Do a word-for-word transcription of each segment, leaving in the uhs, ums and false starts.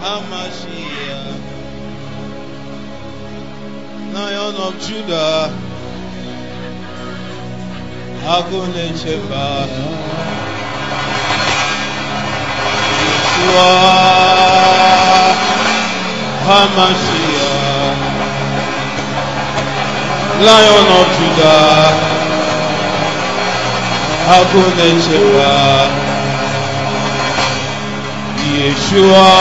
HaMashiach, Lion of Judah, Agunecheba, Yeshua, HaMashiach, Lion of Judah, Agunecheba, Yeshua,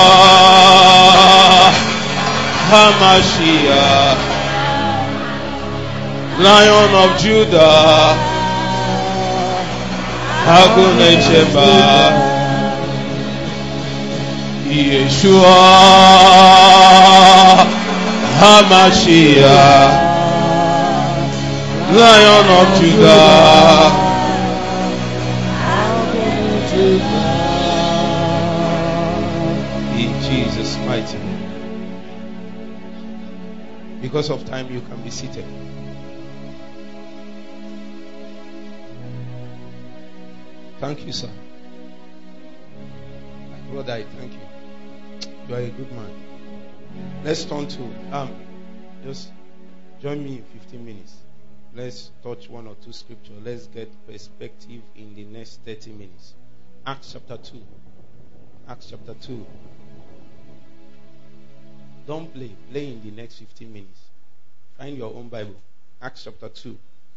HaMashiach, Lion of Judah, Agunecheba, Yeshua, HaMashiach, Lion of Judah. In Jesus' mighty name. Because of time, you can be seated. Thank you, sir. My brother, I thank you. You are a good man. Let's turn to um just join me in fifteen minutes. Let's touch one or two scripture. Let's get perspective in the next thirty minutes. Acts chapter two. Acts chapter two. Don't play. Play in the next fifteen minutes. Find your own Bible. Acts chapter two.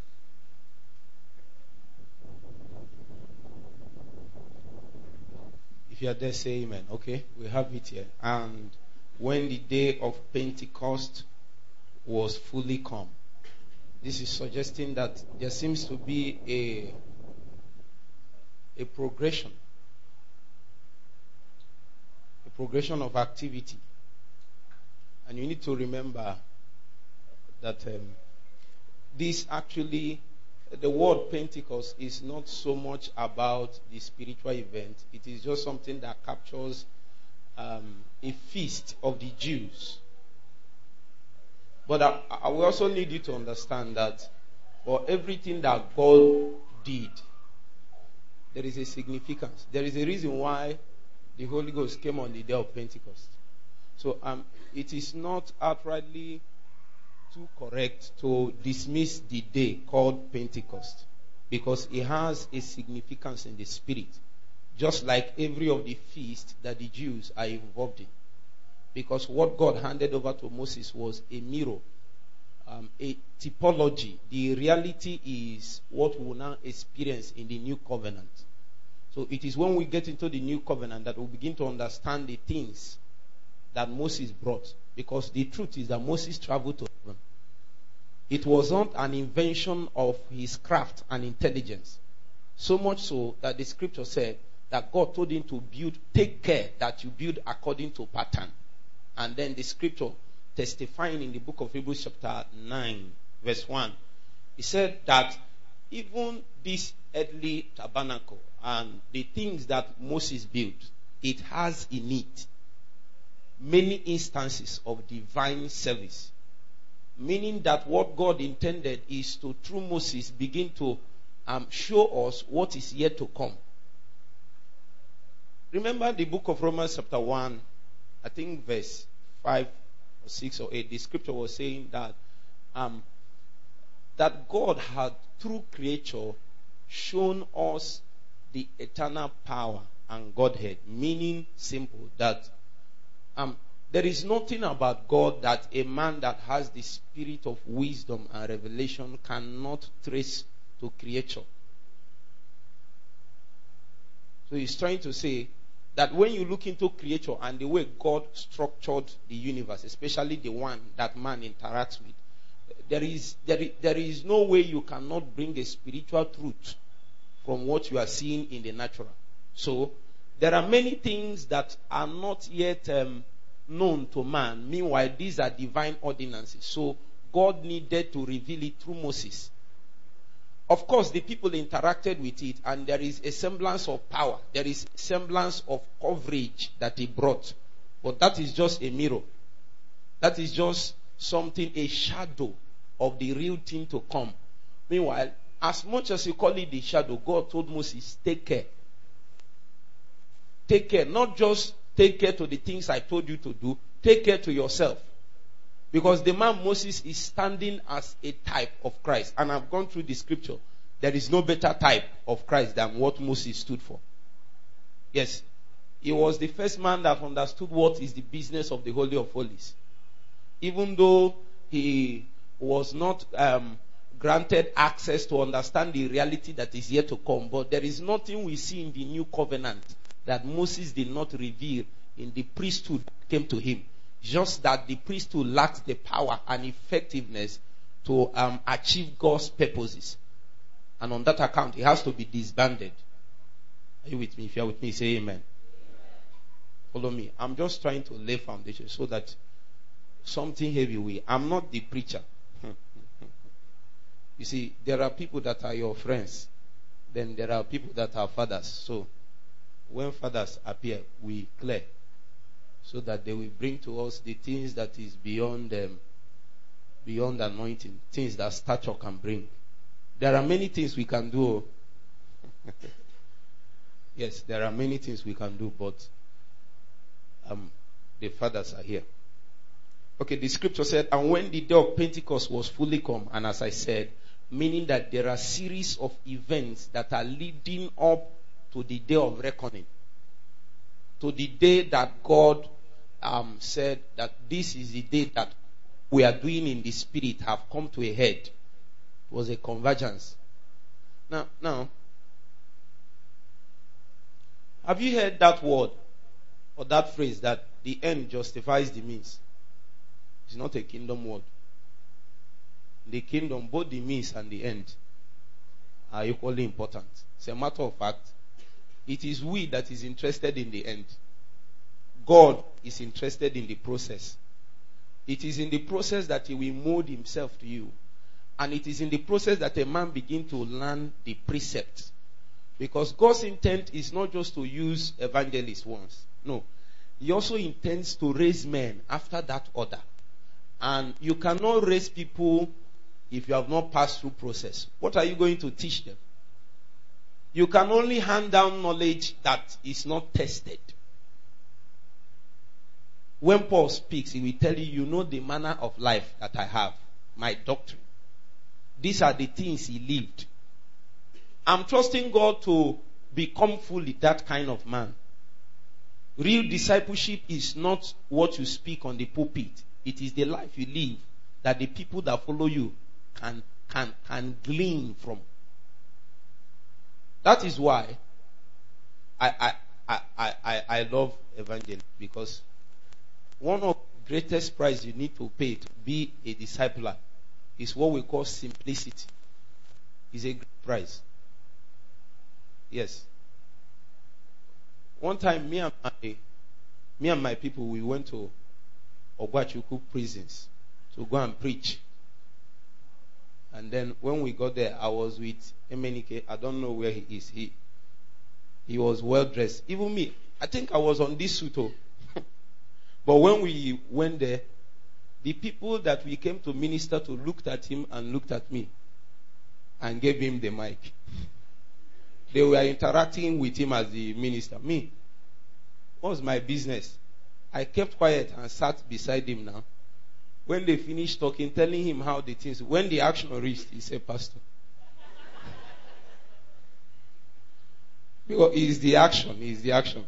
If you are there, say amen. Okay, we have it here. And when the day of Pentecost was fully come. This is suggesting that there seems to be a, a progression. A progression of activity. And you need to remember that um, this actually, the word Pentecost is not so much about the spiritual event. It is just something that captures um, a feast of the Jews. But I, I will also need you to understand that for everything that God did, there is a significance. There is a reason why the Holy Ghost came on the day of Pentecost. So um, it is not outrightly too correct to dismiss the day called Pentecost, because it has a significance in the spirit, just like every of the feasts that the Jews are involved in. Because what God handed over to Moses was a mirror, um, a typology. The reality is what we will now experience in the new covenant. So it is when we get into the new covenant that we begin to understand the things that Moses brought. Because the truth is that Moses traveled to heaven. It was not an invention of his craft and intelligence. So much so that the scripture said that God told him to build, take care that you build according to pattern. And then the scripture testifying in the book of Hebrews chapter nine verse one. He said that even this earthly tabernacle and the things that Moses built, it has in it many instances of divine service. Meaning that what God intended is to, through Moses, begin to um, show us what is yet to come. Remember the book of Romans chapter one, I think verse five or six or eight, the scripture was saying that um, that God had, through creature, shown us the eternal power and Godhead. Meaning simple, that um, there is nothing about God that a man that has the spirit of wisdom and revelation cannot trace to creature. So he's trying to say that when you look into creature and the way God structured the universe, especially the one that man interacts with, there is, there is, there is no way you cannot bring a spiritual truth from what you are seeing in the natural. So there are many things that are not yet um, known to man. Meanwhile, these are divine ordinances. So God needed to reveal it through Moses. Of course, the people interacted with it, and there is a semblance of power. There is a semblance of coverage that he brought. But that is just a mirror. That is just something, a shadow of the real thing to come. Meanwhile, as much as you call it the shadow, God told Moses, take care. Take care. Not just take care to the things I told you to do. Take care to yourself. Because the man Moses is standing as a type of Christ. And I've gone through the scripture. There is no better type of Christ than what Moses stood for. Yes. He was the first man that understood what is the business of the Holy of Holies. Even though he was not um, granted access to understand the reality that is yet to come. But there is nothing we see in the new covenant that Moses did not reveal in the priesthood that came to him. Just that the priesthood lacks the power and effectiveness to um, achieve God's purposes. And on that account, it has to be disbanded. Are you with me? If you are with me, say amen. Follow me. I'm just trying to lay foundation so that something heavy will. I'm not the preacher. You see, there are people that are your friends. Then there are people that are fathers. So, when fathers appear, we clear. So that they will bring to us the things that is beyond them, beyond anointing. Things that stature can bring. There are many things we can do. Yes, there are many things we can do, but um, the fathers are here. Okay, the scripture said, and when the day of Pentecost was fully come, and as I said, meaning that there are series of events that are leading up to the day of reckoning. To the day that God um, said that this is the day that we are doing in the spirit have come to a head. It was a convergence. Now, now, have you heard that word or that phrase that the end justifies the means? It's not a kingdom word. In the kingdom, both the means and the end are equally important. It's a matter of fact. It is we that is interested in the end. God is interested in the process. It is in the process that he will mold himself to you. And it is in the process that a man begins to learn the precepts. Because God's intent is not just to use evangelists once. No. He also intends to raise men after that order. And you cannot raise people if you have not passed through process. What are you going to teach them? You can only hand down knowledge that is not tested. When Paul speaks, he will tell you, you know the manner of life that I have, my doctrine. These are the things he lived. I'm trusting God to become fully that kind of man. Real discipleship is not what you speak on the pulpit. It is the life you live that the people that follow you can, can, can glean from. That is why I, I, I, I, I love evangelism, because one of the greatest prize you need to pay to be a discipler is what we call simplicity. It's a great prize. Yes. One time, me and my, me and my people, we went to Ogwachuku prisons to go and preach. And then when we got there, I was with Emenike. I don't know where he is. He he was well dressed. Even me, I think I was on this suit. But when we went there, the people that we came to minister to looked at him and looked at me and gave him the mic. They were interacting with him as the minister. Me, what was my business? I kept quiet and sat beside him now. When they finished talking, telling him how the things, when the action reached, he said, Pastor. Because it's the action, it's the action.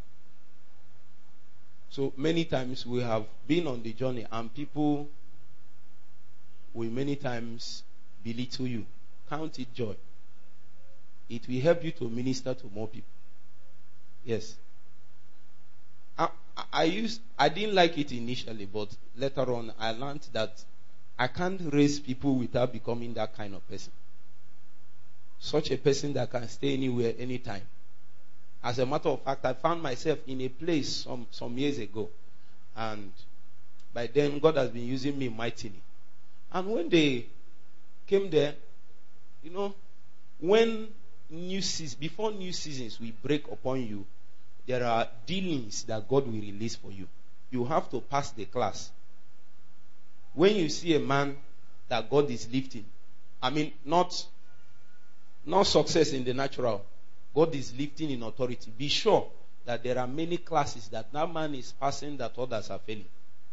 So many times we have been on the journey and people will many times belittle you. Count it joy. It will help you to minister to more people. Yes. I, I used, I didn't like it initially, but later on I learned that I can't raise people without becoming that kind of person. Such a person that can stay anywhere, anytime. As a matter of fact, I found myself in a place some, some years ago. And by then, God has been using me mightily. And when they came there, you know, when new seasons, before new seasons will break upon you, there are dealings that God will release for you. You have to pass the class. When you see a man that God is lifting, I mean, not, not success in the natural, God is lifting in authority. Be sure that there are many classes that that man is passing that others are failing.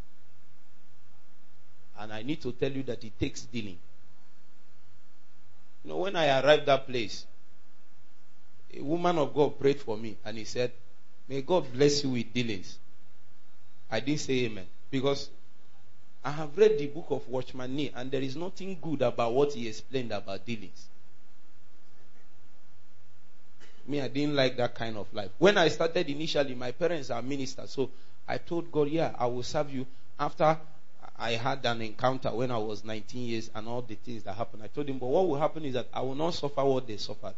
And I need to tell you that it takes dealing. You know, when I arrived at that place, a woman of God prayed for me and he said, may God bless you with dealings. I didn't say amen. Because I have read the book of Watchman Nee and there is nothing good about what he explained about dealings. Me, I didn't like that kind of life. When I started initially, my parents are ministers. So I told God, yeah, I will serve you. After I had an encounter when I was nineteen years and all the things that happened, I told him, but what will happen is that I will not suffer what they suffered.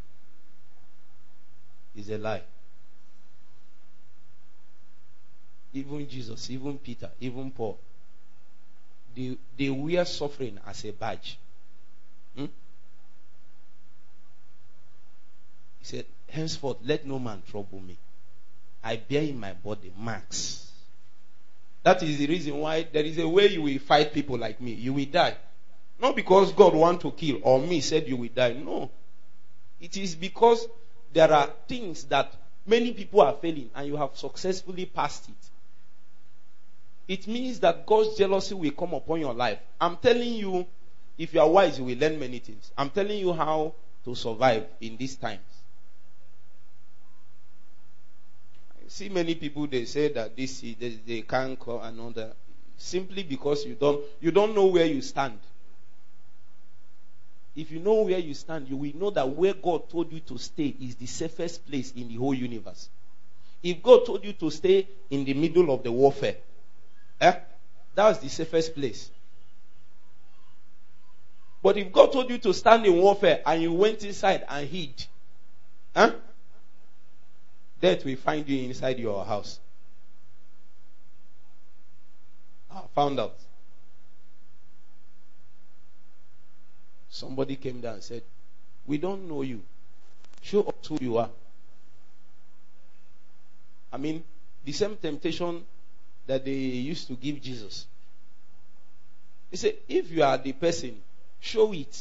It's a lie. Even Jesus, even Peter, even Paul, they, they wear suffering as a badge. Hmm? He said, henceforth, let no man trouble me. I bear in my body marks. That is the reason why there is a way you will fight people like me. You will die. Not because God wants to kill or me said you will die. No. It is because there are things that many people are failing and you have successfully passed it. It means that God's jealousy will come upon your life. I'm telling you, if you are wise, you will learn many things. I'm telling you how to survive in these times. I see many people, they say that this they, they can't call another simply because you don't you don't know where you stand. If you know where you stand, you will know that where God told you to stay is the safest place in the whole universe. If God told you to stay in the middle of the warfare, eh, that's the safest place. But if God told you to stand in warfare and you went inside and hid, eh, death will find you inside your house. I found out. Somebody came down and said, we don't know you. Show us who you are. I mean, the same temptation that they used to give Jesus. He said, if you are the person, show it.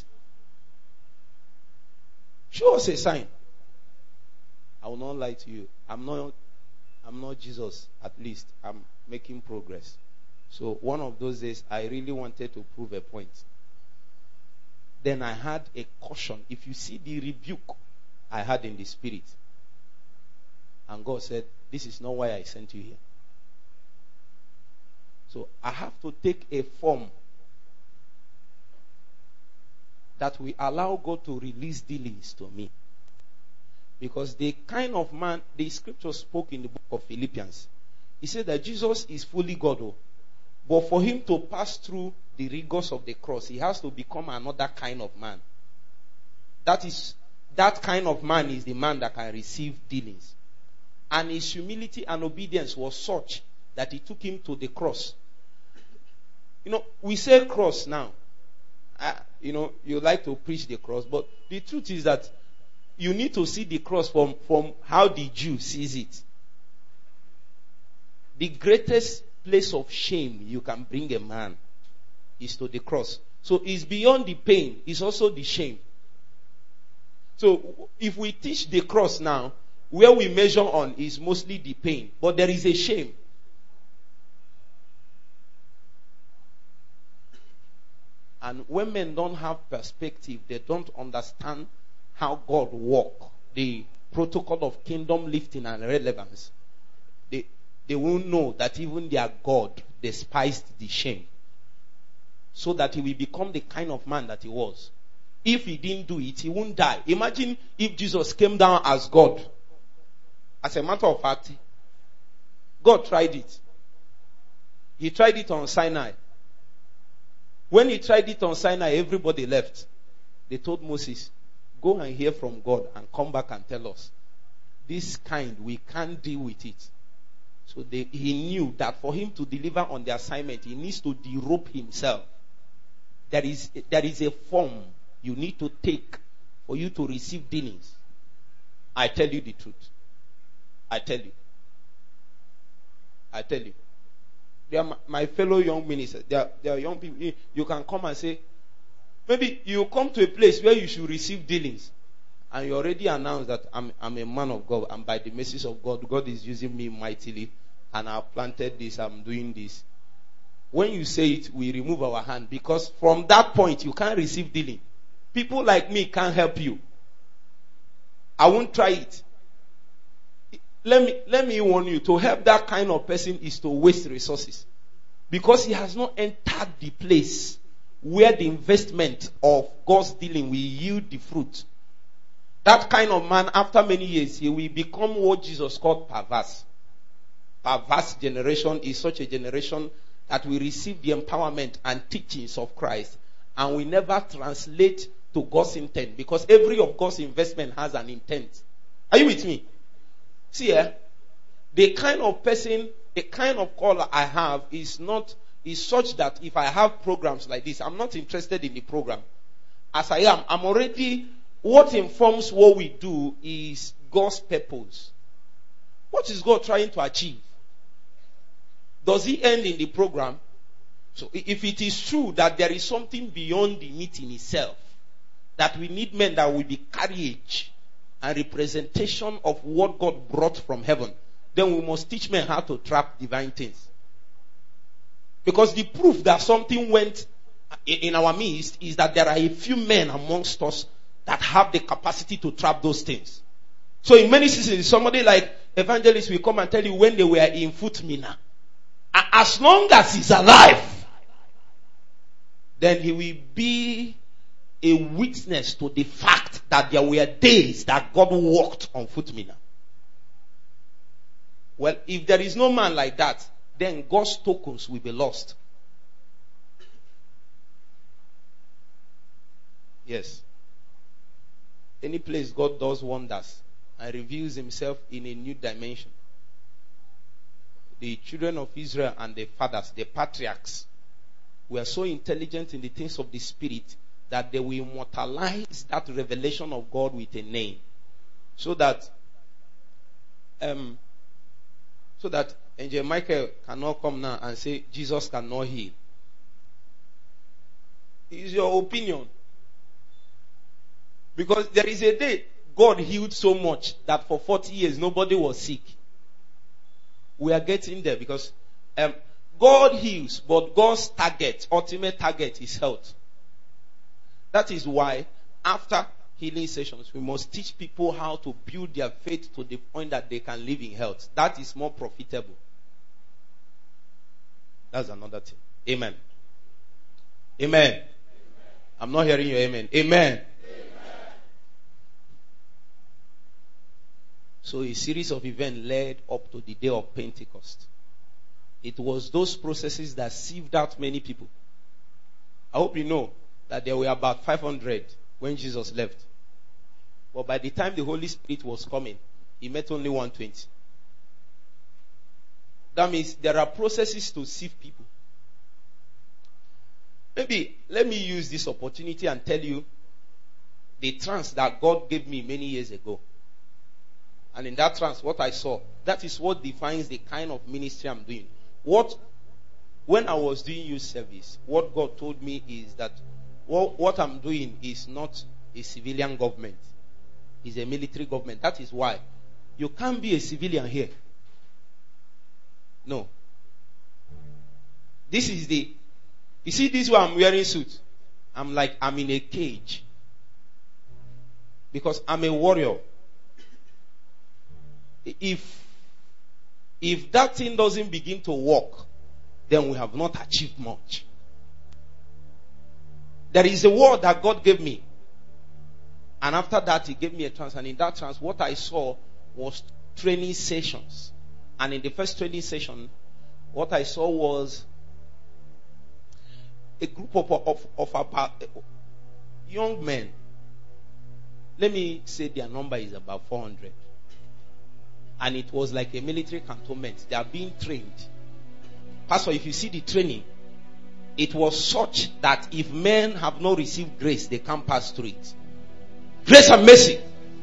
Show us a sign. I will not lie to you. I'm not I'm not Jesus, at least. I'm making progress. So one of those days, I really wanted to prove a point. Then I had a caution. If you see the rebuke I had in the spirit. And God said, this is not why I sent you here. So I have to take a form that will allow God to release dealings to me. Because the kind of man, the scripture spoke in the book of Philippians, he said that Jesus is fully God. Oh, but for him to pass through the rigors of the cross, he has to become another kind of man. That is, that kind of man is the man that can receive dealings. And his humility and obedience was such that he took him to the cross. You know, we say cross now. Uh, you know, you like to preach the cross, but the truth is that you need to see the cross from, from how the Jew sees it. The greatest place of shame you can bring a man is to the cross. So it's beyond the pain, it's also the shame. So if we teach the cross now, where we measure on is mostly the pain, but there is a shame. And when men don't have perspective, they don't understand how God works, the protocol of kingdom lifting and relevance. They, they won't know that even their God despised the shame. So that he will become the kind of man that he was. If he didn't do it, he won't die. Imagine if Jesus came down as God. As a matter of fact, God tried it. He tried it on Sinai. When he tried it on Sinai, everybody left. They told Moses, go and hear from God and come back and tell us. This kind, we can't deal with it. So they, he knew that for him to deliver on the assignment, he needs to derobe himself. There is, there is a form you need to take for you to receive dealings. I tell you the truth. I tell you. I tell you. They are my, my fellow young ministers. They are, they are young people. You can come and say, maybe you come to a place where you should receive dealings. and you already announced that I'm, I'm a man of God, and by the mercies of God, God is using me mightily, and I've planted this, I'm doing this. When you say it, we remove our hand, because from that point, you can't receive dealing. People like me can't help you. I won't try it. Let me, let me warn you, to help that kind of person is to waste resources. Because he has not entered the place where the investment of God's dealing will yield the fruit. That kind of man, after many years, he will become what Jesus called perverse. Perverse generation is such a generation that we receive the empowerment and teachings of Christ, and we never translate to God's intent, because every of God's investment has an intent. Are you with me? See, eh, the kind of person, the kind of call I have is not is such that if I have programs like this, I'm not interested in the program. As I am, I'm already, what informs what we do is God's purpose. What is God trying to achieve? Does he end in the program? So if it is true that there is something beyond the meeting itself, that we need men that will be courage and representation of what God brought from heaven, then we must teach men how to trap divine things. Because the proof that something went in our midst is that there are a few men amongst us that have the capacity to trap those things. So in many seasons, somebody like evangelists will come and tell you when they were in Footmina, as long as he's alive, then he will be a witness to the fact that there were days that God walked on Footmina. Well, if there is no man like that, then God's tokens will be lost. Yes. Any place God does wonders and reveals himself in a new dimension. The children of Israel and their fathers, the patriarchs, were so intelligent in the things of the Spirit that they will immortalize that revelation of God with a name. So that um, so that Angel Michael cannot come now and say Jesus cannot heal. It's your opinion. Because there is a day God healed so much that for forty years nobody was sick. We are getting there because um, God heals, but God's target, ultimate target is health. That is why after healing sessions, we must teach people how to build their faith to the point that they can live in health. That is more profitable. That's another thing. Amen. Amen. Amen. I'm not hearing you. Amen. Amen. Amen. So a series of events led up to the day of Pentecost. It was those processes that sieved out many people. I hope you know that there were about five hundred when Jesus left. But by the time the Holy Spirit was coming, he met only one hundred twenty. That means there are processes to sieve people. Maybe let me use this opportunity and tell you the trance that God gave me many years ago. And in that trance, what I saw, that is what defines the kind of ministry I'm doing. What, when I was doing youth service, what God told me is that what, what I'm doing is not a civilian government. It's a military government. That is why you can't be a civilian here. No. This is the, you see this why I'm wearing suit. I'm like, I'm in a cage. Because I'm a warrior. If, if that thing doesn't begin to work, then we have not achieved much. There is a word that God gave me. And after that, he gave me a trance. And in that trance, what I saw was training sessions. And in the first training session, what I saw was a group of, of, of about young men. Let me say their number is about four hundred. And it was like a military cantonment. They are being trained. Pastor, if you see the training, it was such that if men have not received grace, they can't pass through it. Grace and mercy.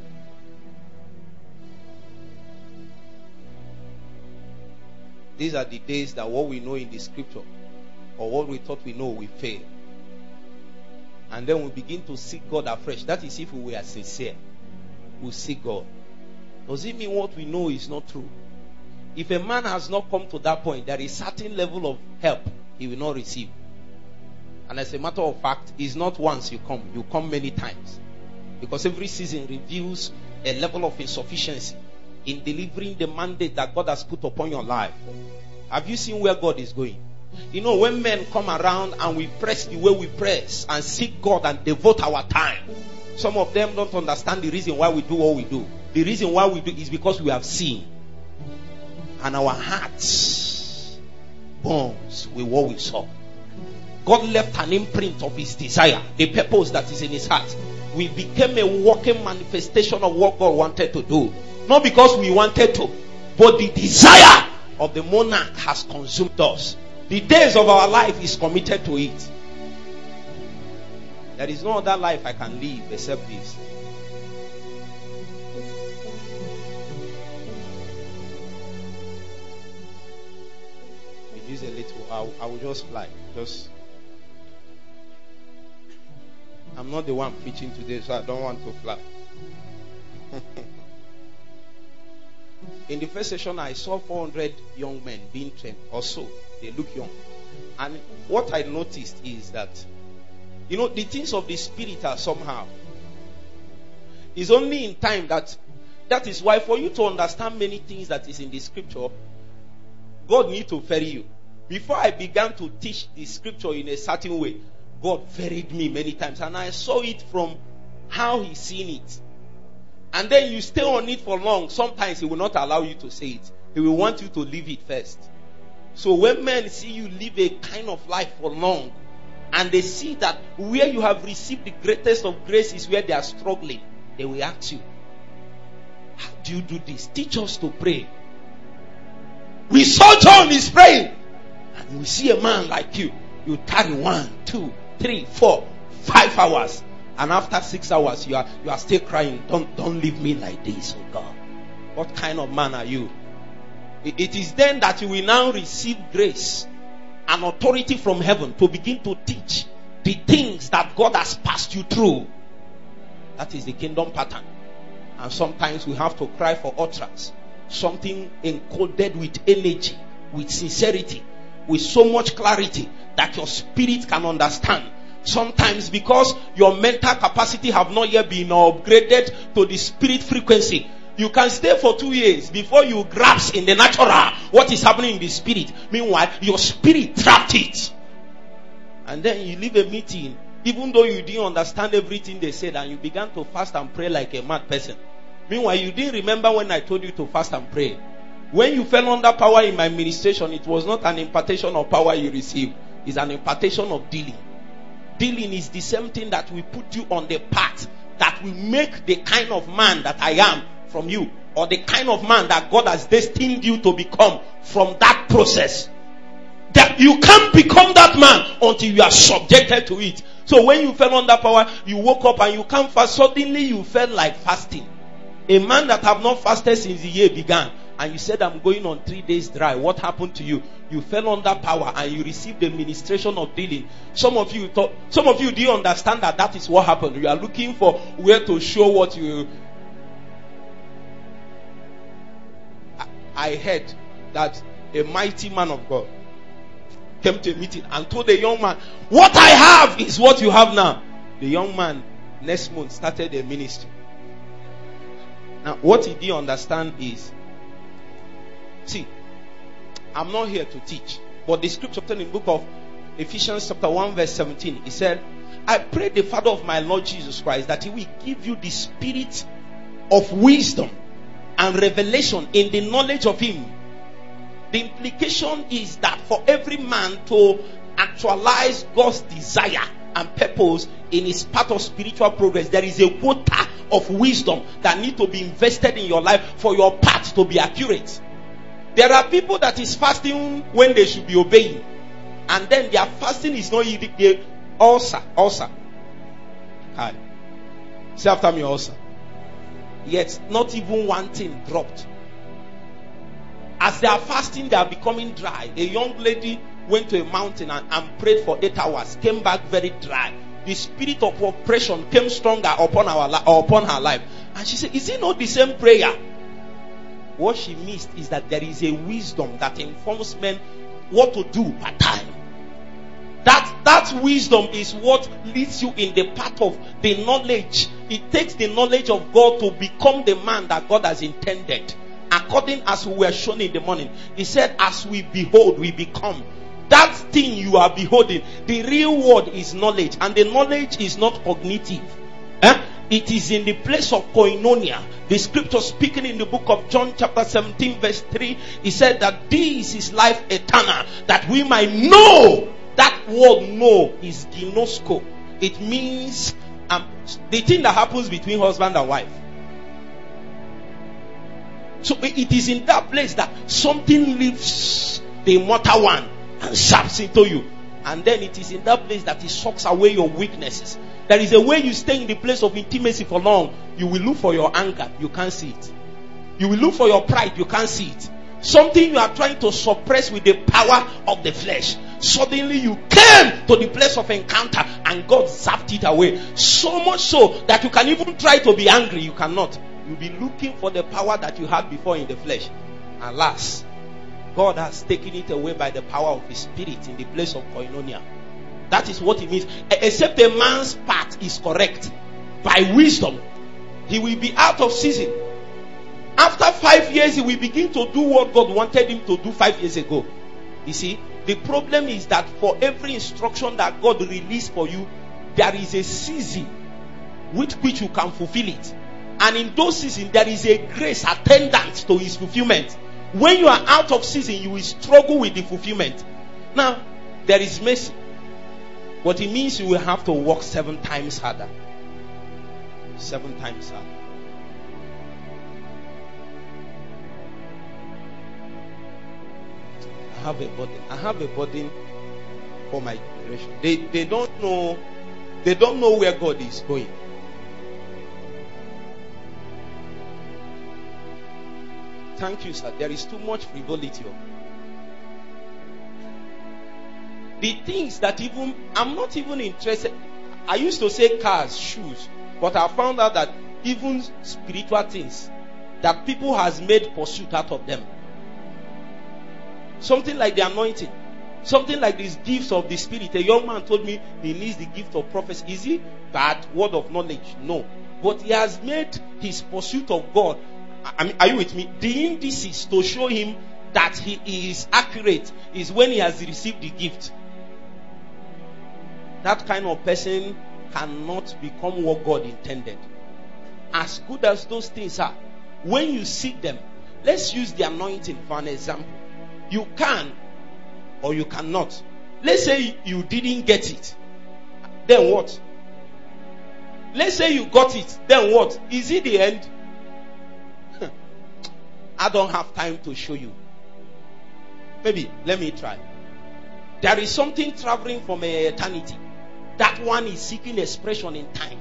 These are the days that what we know in the scripture or what we thought we know we fail. And then we begin to seek God afresh. That is if we are sincere. will seek God. Does it mean what we know is not true? If a man has not come to that point, there is certain level of help he will not receive. And as a matter of fact, it's not once you come, you come many times. Because every season reveals a level of insufficiency in delivering the mandate that God has put upon your life. Have you seen where God is going? You know, when men come around and we press the way we press and seek God and devote our time, some of them don't understand the reason why we do what we do. The reason why we do is because we have seen. And our hearts burns with what we saw. God left an imprint of his desire, the purpose that is in his heart. We became a walking manifestation of what God wanted to do. Not because we wanted to, but the desire of the monarch has consumed us. The days of our life is committed to it. There is no other life I can live except this. Reduce a little. I, I will just fly. Just. I'm not the one preaching today, so I don't want to fly. In the first session, I saw four hundred young men being trained, or so. They look young. And what I noticed is that, you know, the things of the spirit are somehow. It's only in time that, that is why for you to understand many things that is in the scripture, God needs to ferry you. Before I began to teach the scripture in a certain way, God ferried me many times. And I saw it from how He's seen it. And then you stay on it for long. Sometimes He will not allow you to say it. He will want you to leave it first. So when men see you live a kind of life for long, and they see that where you have received the greatest of grace is where they are struggling, they will ask you, how do you do this? Teach us to pray. We saw John is praying, and we see a man like you. You tarry one, two, three, four, five hours, and after six hours you are you are still crying. Don't don't leave me like this, oh God. What kind of man are you? It, it is then that you will now receive grace and authority from heaven to begin to teach the things that God has passed you through. That is the kingdom pattern. And sometimes we have to cry for utterance, something encoded with energy, with sincerity, with so much clarity that your spirit can understand. Sometimes because your mental capacity have not yet been upgraded to the spirit frequency, you can stay for two years before you grasp in the natural what is happening in the spirit. Meanwhile, your spirit trapped it. And then you leave a meeting, even though you didn't understand everything they said, and you began to fast and pray like a mad person. Meanwhile, you didn't remember when I told you to fast and pray. When you fell under power in my ministration, it was not an impartation of power you received. It's an impartation of dealing. Dealing is the same thing that will put you on the path that will make the kind of man that I am from you, or the kind of man that God has destined you to become from that process. That you can't become that man until you are subjected to it. So when you fell under power, you woke up and you can't fast. Suddenly you felt like fasting. A man that have not fasted since the year began, and you said, I'm going on three days dry. What happened to you? You fell under power and you received the ministration of dealing. Some of you thought, some of you didn't understand that that is what happened. You are looking for where to show what you. I heard that a mighty man of God came to a meeting and told the young man, what I have is what you have now. The young man next month started a ministry. Now what he didn't understand is, see, I'm not here to teach, but the scripture in the book of Ephesians chapter one verse seventeen, he said, I pray the Father of my Lord Jesus Christ that He will give you the spirit of wisdom and revelation in the knowledge of Him. The implication is that for every man to actualize God's desire and purpose in his path of spiritual progress, there is a quota of wisdom that need to be invested in your life for your path to be accurate. There are people that is fasting when they should be obeying, and then their fasting is not yielding. They ulcer, ulcer. Hi. Say after me, ulcer. Yet not even one thing dropped. As they are fasting, they are becoming dry. A young lady went to a mountain and, and prayed for eight hours, came back very dry. The spirit of oppression came stronger upon our li- or upon her life. And she said, is it not the same prayer? What she missed is that there is a wisdom that informs men what to do per time. That, that wisdom is what leads you in the path of the knowledge. It takes the knowledge of God to become the man that God has intended. According as we were shown in the morning. He said, as we behold, we become. That thing you are beholding, the real word is knowledge. And the knowledge is not cognitive. Eh? It is in the place of koinonia. The scripture speaking in the book of John chapter seventeen verse three. He said that this is life eternal. That we might know. That word know is ginosko. It means um, the thing that happens between husband and wife. So it is in that place that something lifts the mortal one and zaps into you. And then it is in that place that it sucks away your weaknesses. There is a way you stay in the place of intimacy for long. You will look for your anger. You can't see it. You will look for your pride. You can't see it. Something you are trying to suppress with the power of the flesh. Suddenly you came to the place of encounter and God zapped it away. So much so that you can even try to be angry. You cannot. You'll be looking for the power that you had before in the flesh. Alas, God has taken it away by the power of His Spirit in the place of koinonia. That is what it means. Except a man's path is correct by wisdom, he will be out of season. After five years, he will begin to do what God wanted him to do five years ago. You see, the problem is that for every instruction that God released for you, there is a season with which you can fulfill it. And in those seasons, there is a grace attendant to His fulfillment. When you are out of season, you will struggle with the fulfillment. Now, there is mercy. But it means you will have to work seven times harder. Seven times harder. I have a burden. I have a burden for my generation. They they don't know they don't know where God is going. Thank you, sir. There is too much frivolity. The things that even I'm not even interested. I used to say cars, shoes, but I found out that even spiritual things that people has made pursuit out of them. Something like the anointing, something like these gifts of the Spirit. A young man told me he needs the gift of prophecy. Is it bad? Word of knowledge? No. But he has made his pursuit of God. I mean, are you with me? The indices to show him that he is accurate is when he has received the gift. That kind of person cannot become what God intended. As good as those things are, when you seek them, let's use the anointing for an example. You can or you cannot. Let's say you didn't get it. Then what? Let's say you got it. Then what? Is it the end? I don't have time to show you. Maybe, let me try. There is something traveling from eternity. That one is seeking expression in time.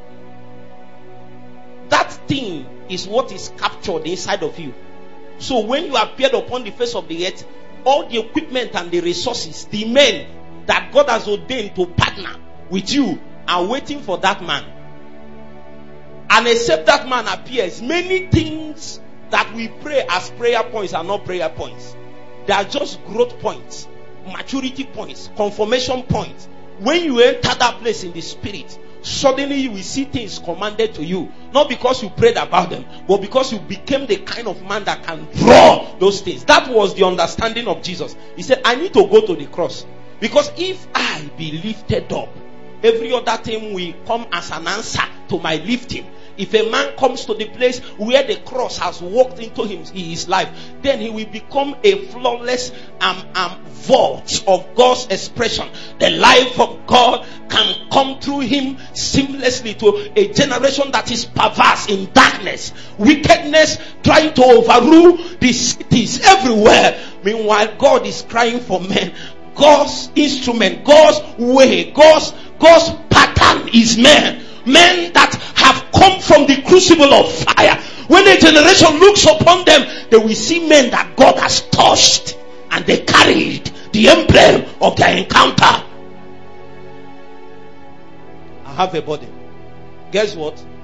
That thing is what is captured inside of you. So when you appeared upon the face of the earth, all the equipment and the resources, the men that God has ordained to partner with you are waiting for that man. And except that man appears, many things that we pray as prayer points are not prayer points. They are just growth points, maturity points, confirmation points. When you enter that place in the spirit, suddenly you will see things commanded to you. Not because you prayed about them, but because you became the kind of man that can draw those things. That was the understanding of Jesus. He said, I need to go to the cross. Because if I be lifted up, every other thing will come as an answer to my lifting. If a man comes to the place where the cross has walked into him, his life, then he will become a flawless um, um, vault of God's expression. The life of God can come through him seamlessly to a generation that is perverse in darkness, wickedness trying to overrule the cities everywhere. Meanwhile, God is crying for men. God's instrument, God's way, God's God's pattern is men. Men that have come from the crucible of fire. When a generation looks upon them, they will see men that God has touched, and they carried the emblem of their encounter. I have a burden. Guess what?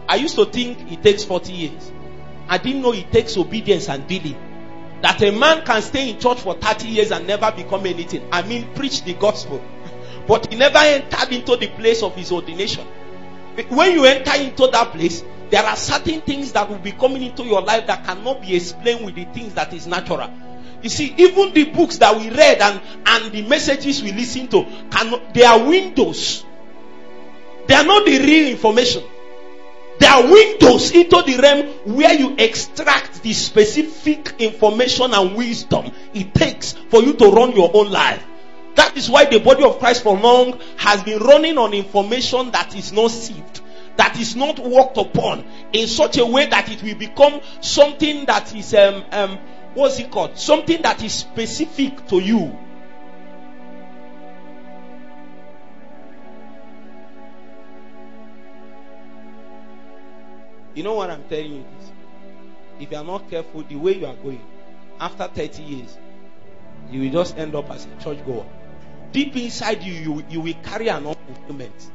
I used to think it takes forty years. I didn't know it takes obedience and dealing. That a man can stay in church for thirty years and never become anything. I mean, preach the gospel. But he never entered into the place of his ordination. When you enter into that place, there are certain things that will be coming into your life that cannot be explained with the things that is natural. You see, even the books that we read and, and the messages we listen to, cannot, they are windows. They are not the real information. They are windows into the realm where you extract the specific information and wisdom it takes for you to run your own life. That is why the body of Christ for long has been running on information that is not sieved, that is not worked upon in such a way that it will become something that is, um, um, what's it called? Something that is specific to you. You know what I'm telling you this? If you are not careful, the way you are going, after thirty years, you will just end up as a church goer. Deep inside you, you, you will carry an unfulfillment.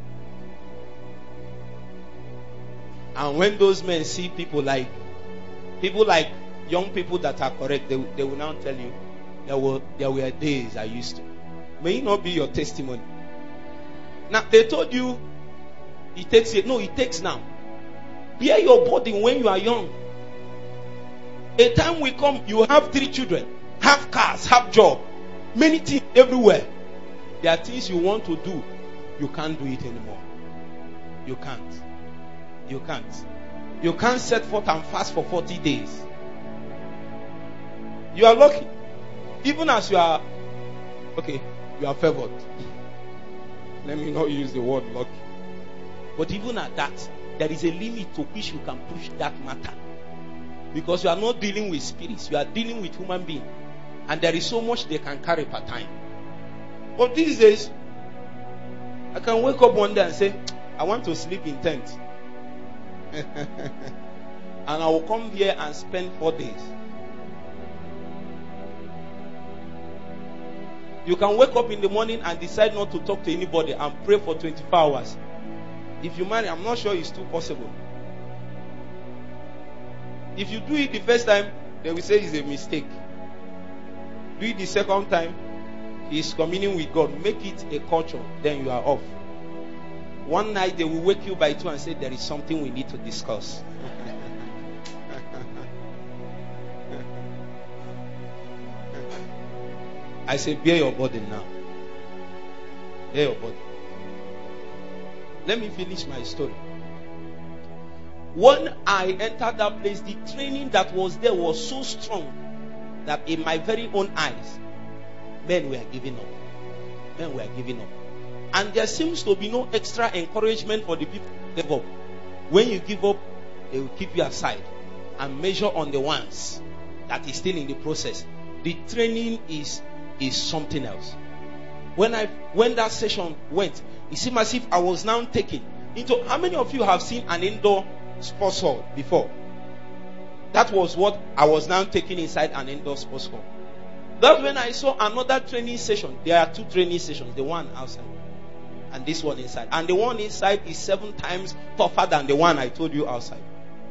And when those men see people like, people like young people that are correct, they, they will now tell you, there were, there were days I used to. May it not be your testimony. Now, they told you, it takes it. No, it takes now. Bear your burden when you are young. A time will come, you have three children, have cars, have job, many things everywhere. There are things you want to do, you can't do it anymore. You can't. You can't. You can't set forth and fast for forty days. You are lucky. Even as you are, okay, you are favored. Let me not use the word lucky. But even at that, there is a limit to which you can push that matter. Because you are not dealing with spirits, you are dealing with human beings. And there is so much they can carry per time. But these days, I can wake up one day and say, I want to sleep in tent. And I will come here and spend four days. You can wake up in the morning and decide not to talk to anybody and pray for twenty-four hours. If you marry, I'm not sure it's too possible. If you do it the first time, they will say it's a mistake. Do it the second time, it's communing with God. Make it a culture, then you are off. One night they will wake you by two and say there is something we need to discuss. I say bear your burden now. Bear your burden. Let me finish my story. When I entered that place, the training that was there was so strong that in my very own eyes, men were giving up. Men were giving up. And there seems to be no extra encouragement for the people to give up. When you give up, they will keep you aside and measure on the ones that is still in the process. The training is, is something else. When I when that session went, it seemed as if I was now taken into. How many of you have seen an indoor sports hall before? That was what I was now taken inside an indoor sports hall. That's when I saw another training session. There are two training sessions, the one outside and this one inside. And the one inside is seven times tougher than the one I told you outside.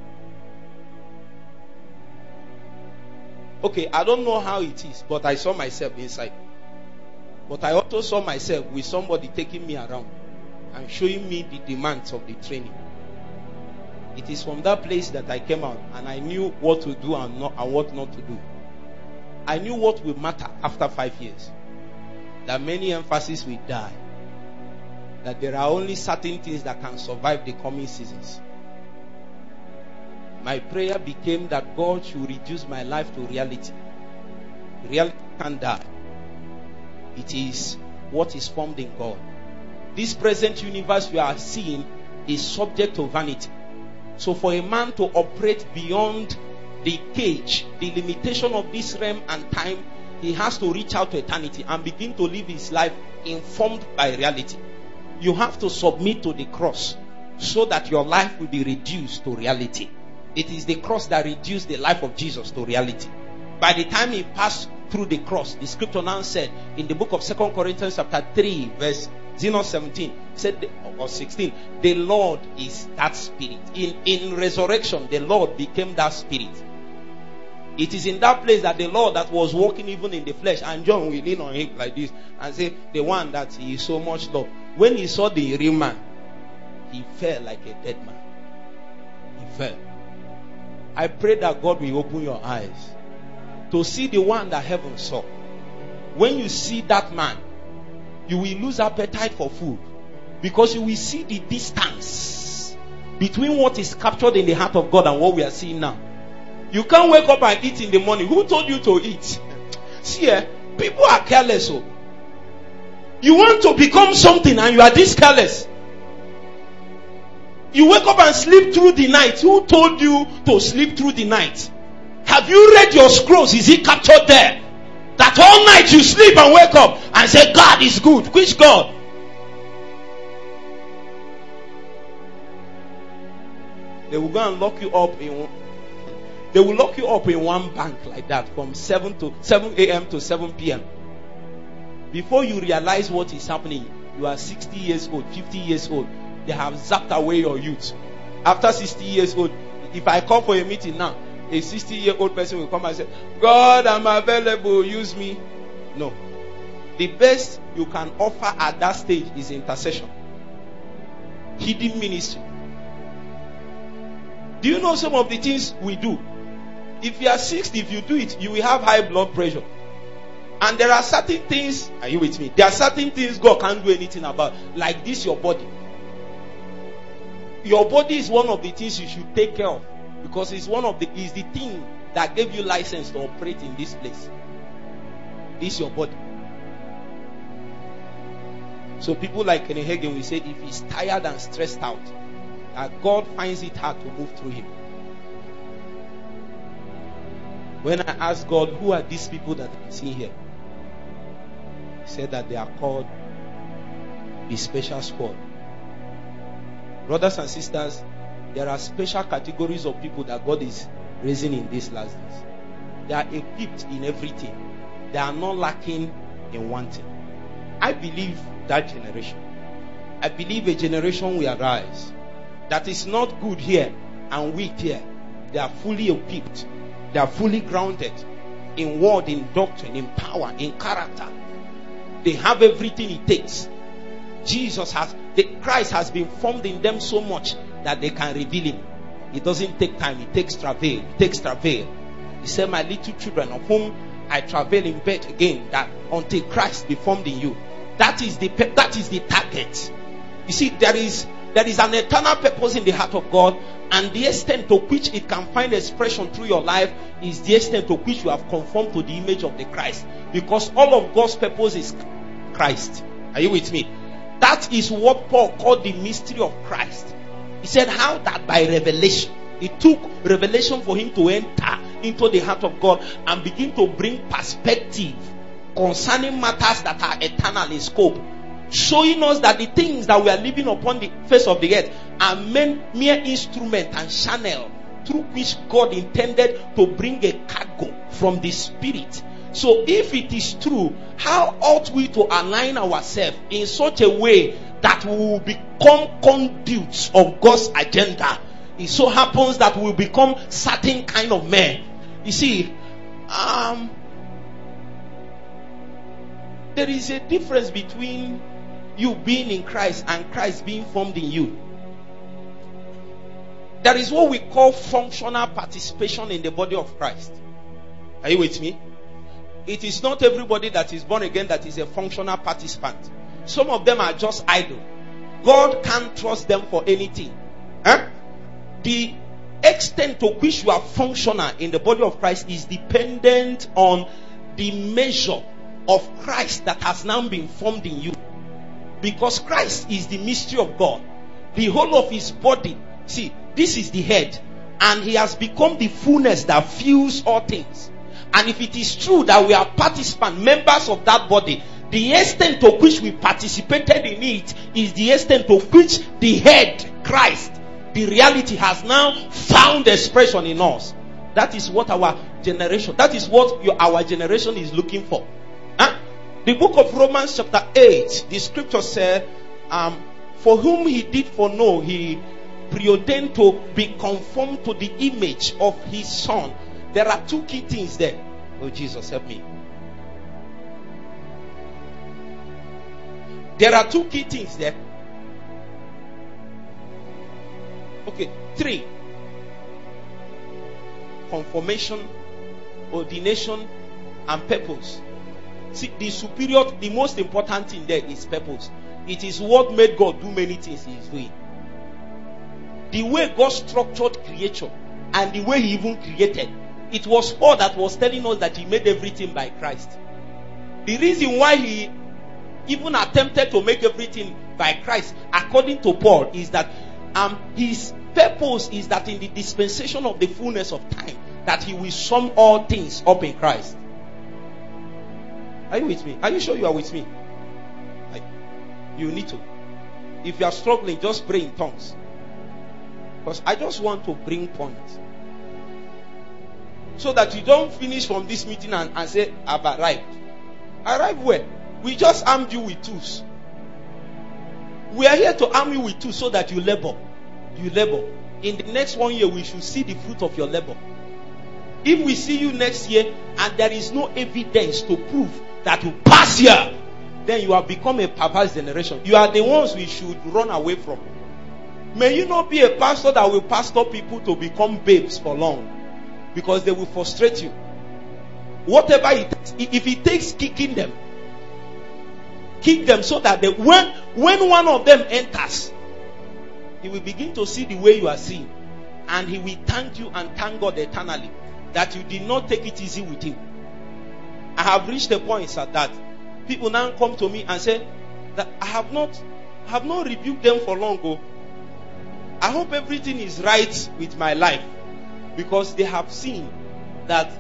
Okay, I don't know how it is, but I saw myself inside. But I also saw myself with somebody taking me around and showing me the demands of the training. It is from that place that I came out and I knew what to do and, not, and what not to do. I knew what will matter after five years. That many emphases will die. That there are only certain things that can survive the coming seasons. My prayer became that God should reduce my life to reality. Reality can't die. It is what is formed in God. This present universe we are seeing is subject to vanity. So for a man to operate beyond the cage, the limitation of this realm and time, he has to reach out to eternity and begin to live his life informed by reality. You have to submit to the cross so that your life will be reduced to reality. It is the cross that reduced the life of Jesus to reality. By the time he passed through the cross, the scripture now said in the book of Second Corinthians chapter three verse Is it not seventeen? Said the, or sixteen. The Lord is that spirit. In in resurrection, the Lord became that spirit. It is in that place that the Lord that was walking even in the flesh, and John will lean on him like this and say, the one that he so much loved. When he saw the real man, he fell like a dead man. He fell. I pray that God will open your eyes to see the one that heaven saw. When you see that man, you will lose appetite for food, because you will see the distance between what is captured in the heart of God and what we are seeing now. You can't wake up and eat in the morning. Who told you to eat? See, eh, people are careless. Oh. You want to become something and you are this careless. You wake up and sleep through the night. Who told you to sleep through the night? Have you read your scrolls? Is it captured there? That all night you sleep and wake up and say, God is good. Which God? They will go and lock you up in They will lock you up in one bank like that from seven to seven a.m. to seven p.m. Before you realize what is happening, you are sixty years old, fifty years old. They have zapped away your youth. After sixty years old, if I come for a meeting now, a sixty-year-old person will come and say, God, I'm available, use me. No. The best you can offer at that stage is intercession. Hidden ministry. Do you know some of the things we do? If you are sixty, if you do it, you will have high blood pressure. And there are certain things, are you with me? There are certain things God can't do anything about. Like this, your body. Your body is one of the things you should take care of. Because it's one of the, is the thing that gave you license to operate in this place. This your body. So people like Kenny Hagin will say, if he's tired and stressed out, that God finds it hard to move through him. When I asked God, who are these people that I'm seeing here? He said that they are called the special squad. Brothers and sisters, there are special categories of people that God is raising in these last days. They are equipped in everything. They are not lacking in one thing. I believe that generation. I believe a generation will arise that is not good here and weak here. They are fully equipped. They are fully grounded in word, in doctrine, in power, in character. They have everything it takes. Jesus has, the Christ has been formed in them so much that they can reveal him. It doesn't take time. It takes travail. It takes travail. He said, my little children, of whom I travail in bed again, that until Christ be formed in you. That is the that is the target. You see, there is there is an eternal purpose in the heart of God, and the extent to which it can find expression through your life is the extent to which you have conformed to the image of the Christ. Because all of God's purpose is Christ. Are you with me? That is what Paul called the mystery of Christ. He said how that by revelation. It took revelation for him to enter into the heart of God and begin to bring perspective concerning matters that are eternal in scope, showing us that the things that we are living upon the face of the earth are mere instrument and channel through which God intended to bring a cargo from the Spirit. So if it is true, how ought we to align ourselves in such a way that we will become conduits of God's agenda? It so happens that we will become certain kind of men. You see, um, there is a difference between you being in Christ and Christ being formed in you. There is what we call functional participation in the body of Christ. Are you with me? It is not everybody that is born again that is a functional participant. Some of them are just idle. God can't trust them for anything. Huh? The extent to which you are functional in the body of Christ is dependent on the measure of Christ that has now been formed in you. Because Christ is the mystery of God. The whole of his body. See, this is the head. And he has become the fullness that fills all things. And if it is true that we are participants, members of that body, the extent to which we participated in it is the extent to which the head, Christ, the reality has now found expression in us. That is what our generation, that is what your, our generation is looking for. Huh? The book of Romans chapter eight, the scripture said, um, for whom he did foreknow, he preordained to be conformed to the image of his son. There are two key things there. Oh, Jesus, help me. There are two key things there. Okay, three. Conformation, ordination, and purpose. See, the superior, the most important thing there is purpose. It is what made God do many things in his way. The way God structured creation and the way he even created, it was Paul that was telling us that he made everything by Christ. The reason why he even attempted to make everything by Christ, according to Paul, is that um, his purpose is that in the dispensation of the fullness of time, that he will sum all things up in Christ. Are you with me? Are you sure you are with me? Like, you need to. If you are struggling, just pray in tongues. Because I just want to bring points. So that you don't finish from this meeting and, and say, I've arrived. Arrive where? We just armed you with tools. We are here to arm you with tools so that you labor. You labor. In the next one year, we should see the fruit of your labor. If we see you next year and there is no evidence to prove that you pass here, then you have become a perverse generation. You are the ones we should run away from. May you not be a pastor that will pastor people to become babes for long, because they will frustrate you. Whatever it takes, if it takes kicking them, kick them so that they, when, when one of them enters, he will begin to see the way you are seeing, and he will thank you and thank God eternally that you did not take it easy with him. I have reached a point, sir, that people now come to me and say that I have not I have not rebuked them for long ago. I hope everything is right with my life, because they have seen that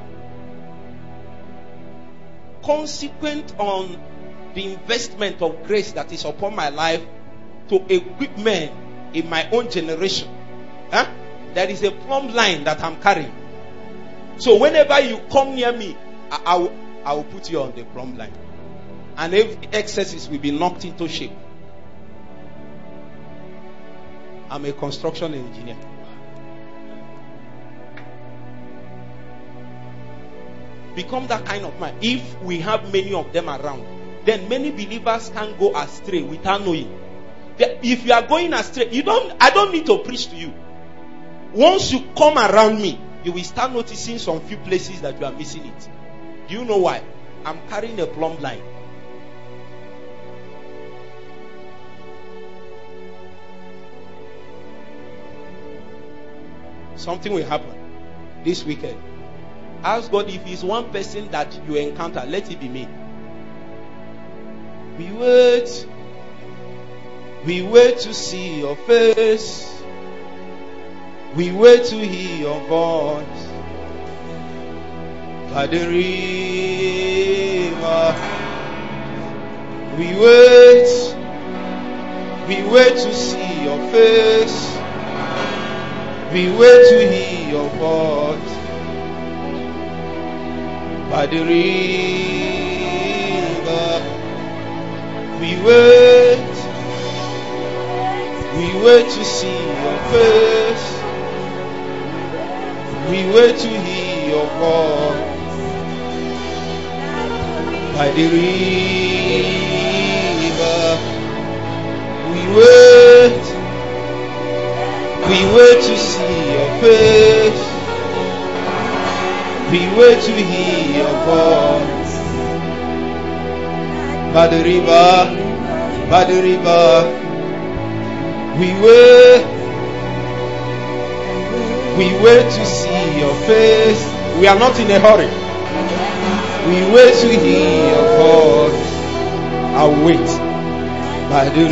consequent on the investment of grace that is upon my life to equip men in my own generation, huh? There is a plumb line that I'm carrying. So whenever you come near me, I, I, will, I will put you on the plumb line, and if excesses will be knocked into shape. I'm a construction engineer. Become that kind of man. If we have many of them around, then many believers can go astray without knowing. If you are going astray, you don't. I don't need to preach to you. Once you come around me, you will start noticing some few places that you are missing it. Do you know why? I'm carrying a plumb line. Something will happen this weekend. Ask God, if He's one person that you encounter, let it be me. We wait. We wait to see your face. We wait to hear your voice by the river. We wait. We wait to see your face. We wait to hear your voice by the river. We wait. We wait to see your face. We wait to hear your voice by the river. We wait. We wait to see your face. We wait to hear your voice by the river, by the river. We wait. We wait to see your face. We are not in a hurry. We wait to hear your voice. I'll wait by the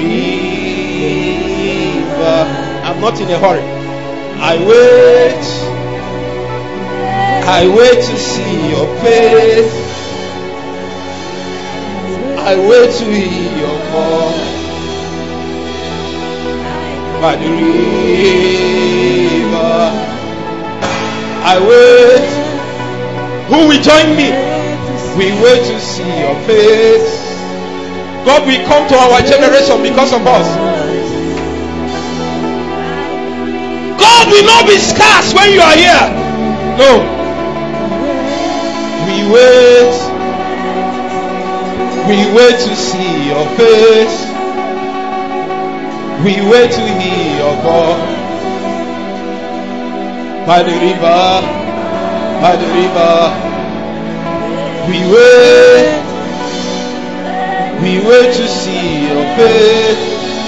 river. I'm not in a hurry. I wait. I wait to see your face. I wait to hear your voice by the river. I wait. Who will join me? We wait to see your face. God will come to our generation because of us. God will not be scarce when you are here. No. We wait. We wait to see your face. We wait to hear your voice. By the river, by the river. We wait. We wait to see your face.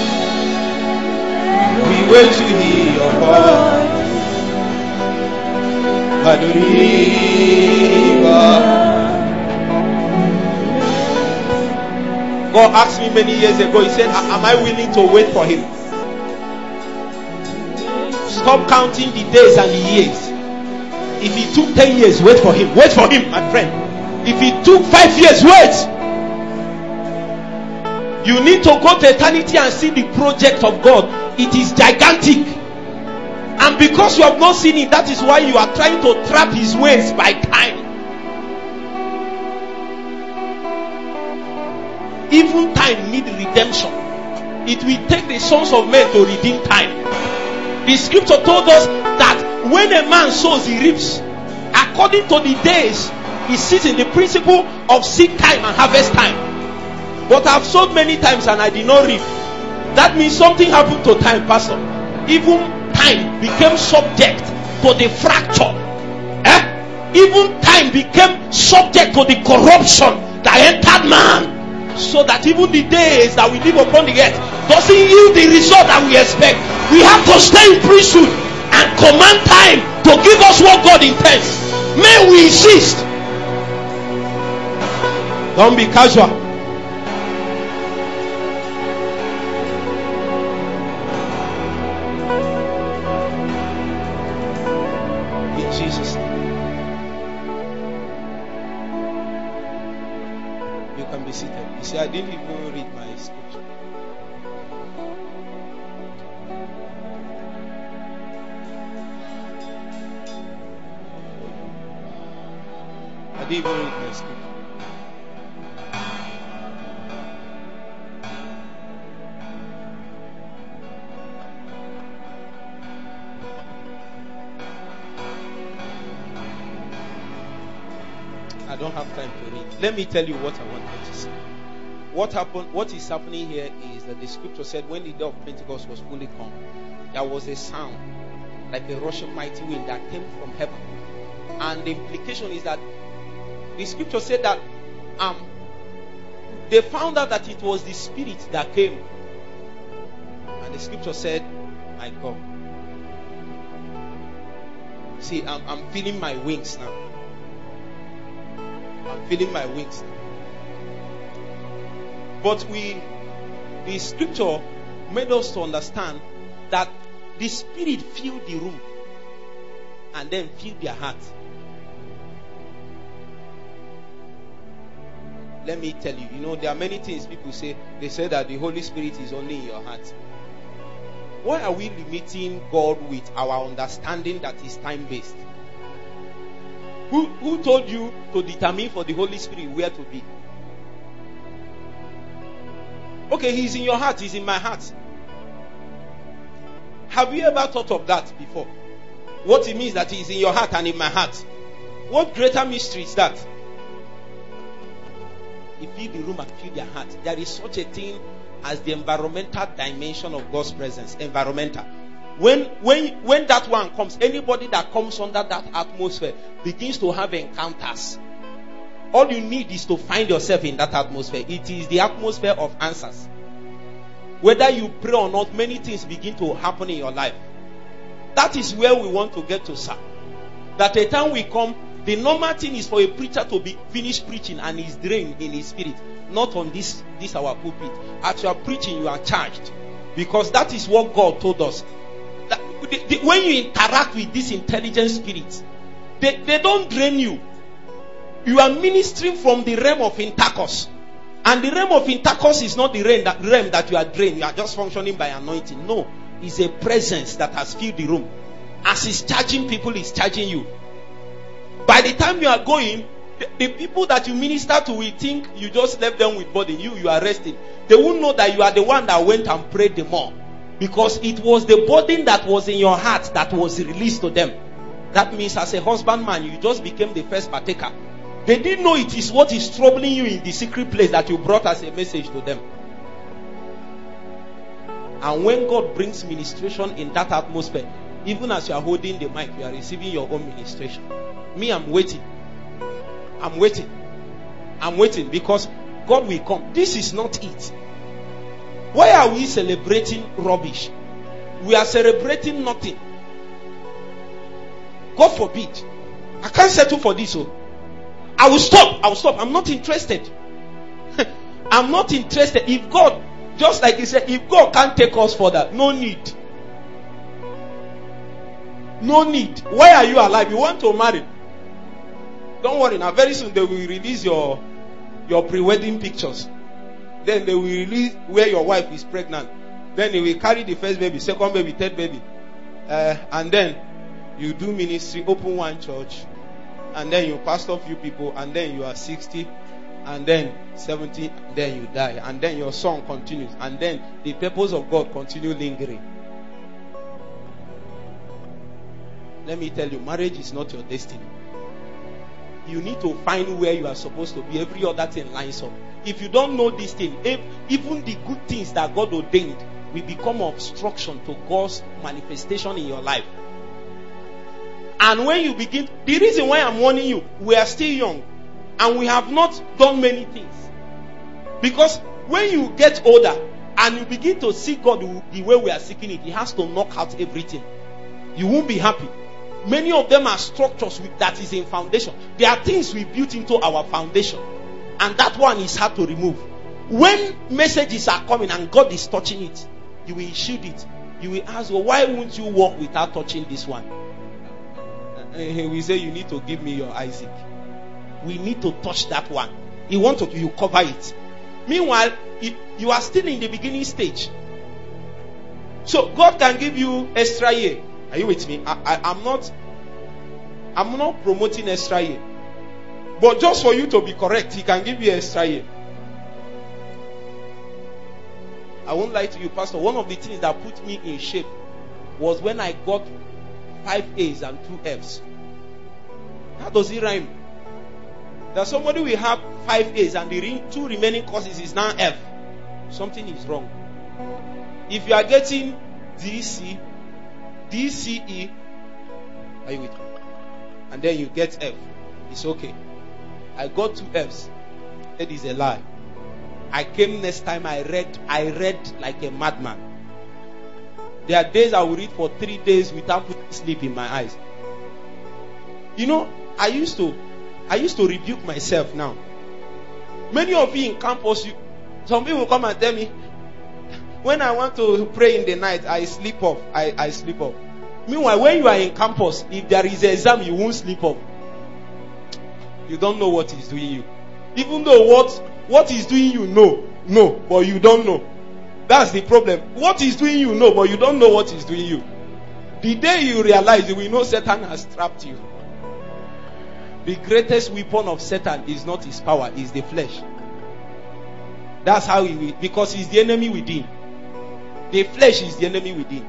We wait to hear your voice. By the river. God asked me many years ago, he said, am I willing to wait for him? Stop counting the days and the years. If he took ten years, wait for him. Wait for him, my friend. If he took five years, wait. You need to go to eternity and see the project of God. It is gigantic. And because you have not seen it, that is why you are trying to trap his ways by time. Even time needs redemption. It will take the sons of men to redeem time. The scripture told us that when a man sows, he reaps. According to the days, he sits in the principle of seed time and harvest time. But I've sowed many times and I did not reap. That means something happened to time, Pastor. Even time became subject to the fracture. Eh? Even time became subject to the corruption that entered man. So that even the days that we live upon the earth doesn't yield the result that we expect. We have to stay in priesthood and command time to give us what God intends. May we insist. Don't be casual. In Jesus' name. You can be seated. You see, I didn't even read my scripture. I didn't even read my scripture. I don't have time to read. Let me tell you what I want you to see. What happened? What is happening here is that the scripture said when the day of Pentecost was fully come, there was a sound like a rushing mighty wind that came from heaven. And the implication is that the scripture said that um they found out that it was the Spirit that came. And the scripture said, my God. See, I'm, I'm feeling my wings now. I'm feeling my wings now. But we, the scripture made us to understand that the Spirit filled the room and then filled their heart. Let me tell you, you know, there are many things people say. They say that the Holy Spirit is only in your heart. Why are we limiting God with our understanding that is time-based? Who, who told you to determine for the Holy Spirit where to be? Okay, he's in your heart, he's in my heart. Have you ever thought of that before? What it means that he's in your heart and in my heart. What greater mystery is that? He filled the room and filled their heart. There is such a thing as the environmental dimension of God's presence. Environmental. When, when, when that one comes, anybody that comes under that atmosphere begins to have encounters. All you need is to find yourself in that atmosphere. It is the atmosphere of answers. Whether you pray or not, many things begin to happen in your life. That is where we want to get to, sir. That a time will come, the normal thing is for a preacher to be finished preaching and he's drained in his spirit. Not on this, this our pulpit. As you are preaching, you are charged. Because that is what God told us. That the, the, when you interact with these intelligent spirits, they, they don't drain you. You are ministering from the realm of intercourse. And the realm of intercourse is not the realm that, realm that you are drained. You are just functioning by anointing. No. It's a presence that has filled the room. As he's charging people, he's charging you. By the time you are going, The, the people that you minister to will think you just left them with body. You, you are resting. They won't know that you are the one that went and prayed the more. Because it was the burden that was in your heart that was released to them. That means as a husbandman, you just became the first partaker. They didn't know it is what is troubling you in the secret place that you brought as a message to them. And when God brings ministration in that atmosphere, even as you are holding the mic, you are receiving your own ministration. Me, I'm waiting. I'm waiting. I'm waiting because God will come. This is not it. Why are we celebrating rubbish? We are celebrating nothing. God forbid. I can't settle for this. Oh. I will stop. I will stop. I'm not interested. I'm not interested. If God, just like he said, if God can't take us further, no need. No need. Why are you alive? You want to marry? Don't worry. Now, very soon they will release your your pre-wedding pictures. Then they will release where your wife is pregnant. Then they will carry the first baby, second baby, third baby. Uh, and then you do ministry, open one church. And then you pastor a few people. And then you are sixty. And then seventy. And then you die. And then your song continues. And then the purpose of God continue lingering. Let me tell you, marriage is not your destiny. You need to find where you are supposed to be. Every other thing lines up. If you don't know this thing, if, even the good things that God ordained will become obstruction to God's manifestation in your life. And when you begin, the reason why I'm warning you, we are still young and we have not done many things. Because when you get older and you begin to seek God the way we are seeking it, He has to knock out everything. You won't be happy. Many of them are structures with, that is in foundation. There are things we built into our foundation. And that one is hard to remove. When messages are coming and God is touching it, you will shield it. You will ask, well, why won't you walk without touching this one? And we say, you need to give me your Isaac. We need to touch that one. You want to, you cover it. Meanwhile, you are still in the beginning stage. So God can give you extra year. Are you with me? I, I, I'm not I'm not promoting extra year. But just for you to be correct, He can give you extra year. I won't lie to you, Pastor. One of the things that put me in shape was when I got five A's and two F's. How does it rhyme? That somebody will have five A's and the two remaining courses is now F. Something is wrong. If you are getting D C, D C E, are you with me? And then you get F, it's okay. I got two F's. That is a lie. I came next time, I read, I read like a madman. There are days I will read for three days without putting sleep in my eyes. You know, I used to, I used to rebuke myself now. Many of you in campus, you, some people come and tell me, when I want to pray in the night, I sleep off. I, I sleep off. Meanwhile, when you are in campus, if there is an exam, you won't sleep off. You don't know what is doing you. Even though what, what is doing you, no. No, but you don't know. That's the problem. What is doing you, no, but you don't know what is doing you. The day you realize, you will know Satan has trapped you. The greatest weapon of Satan is not his power, is the flesh. That's how he will, because he's the enemy within. The flesh is the enemy within.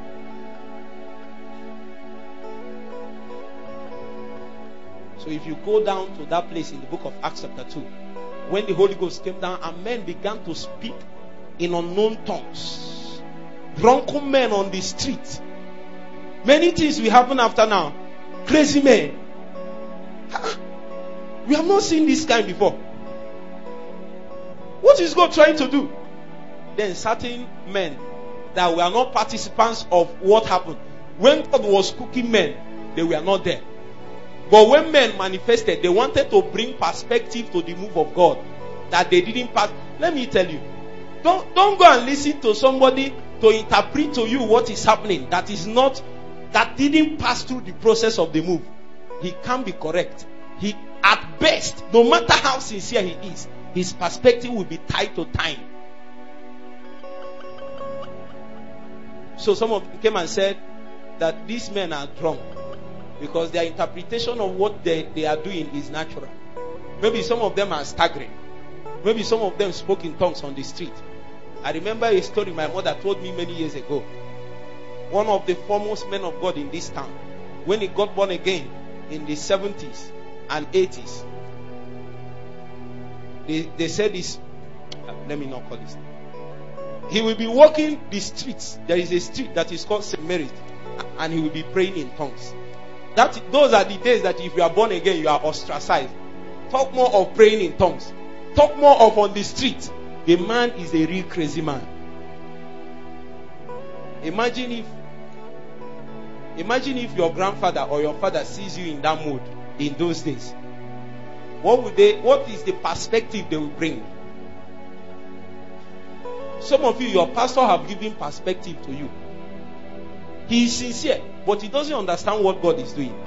So if you go down to that place in the book of Acts chapter two, when the Holy Ghost came down and men began to speak in unknown tongues, drunken men on the street, many things will happen after now. Crazy men. We have not seen this kind before. What is God trying to do? Then certain men that were not participants of what happened, when God was cooking men, they were not there. But when men manifested, they wanted to bring perspective to the move of God that they didn't pass. Let me tell you, don't, don't go and listen to somebody to interpret to you what is happening that is not, that didn't pass through the process of the move. He can't be correct. He, at best, no matter how sincere he is, his perspective will be tied to time. So some of them came and said that these men are drunk because their interpretation of what they, they are doing is natural. Maybe some of them are staggering. Maybe some of them spoke in tongues on the street. I remember a story my mother told me many years ago. One of the foremost men of God in this town, when he got born again in the seventies and eighties, they, they said this, let me not call this. He will be walking the streets. There is a street that is called Saint Mary's, and he will be praying in tongues. That, those are the days that if you are born again, you are ostracized. Talk more of praying in tongues. Talk more of on the street. The man is a real crazy man. Imagine if Imagine if your grandfather or your father sees you in that mood in those days. What would they what is the perspective they will bring? Some of you, your pastor have given perspective to you. He is sincere, but he doesn't understand what God is doing.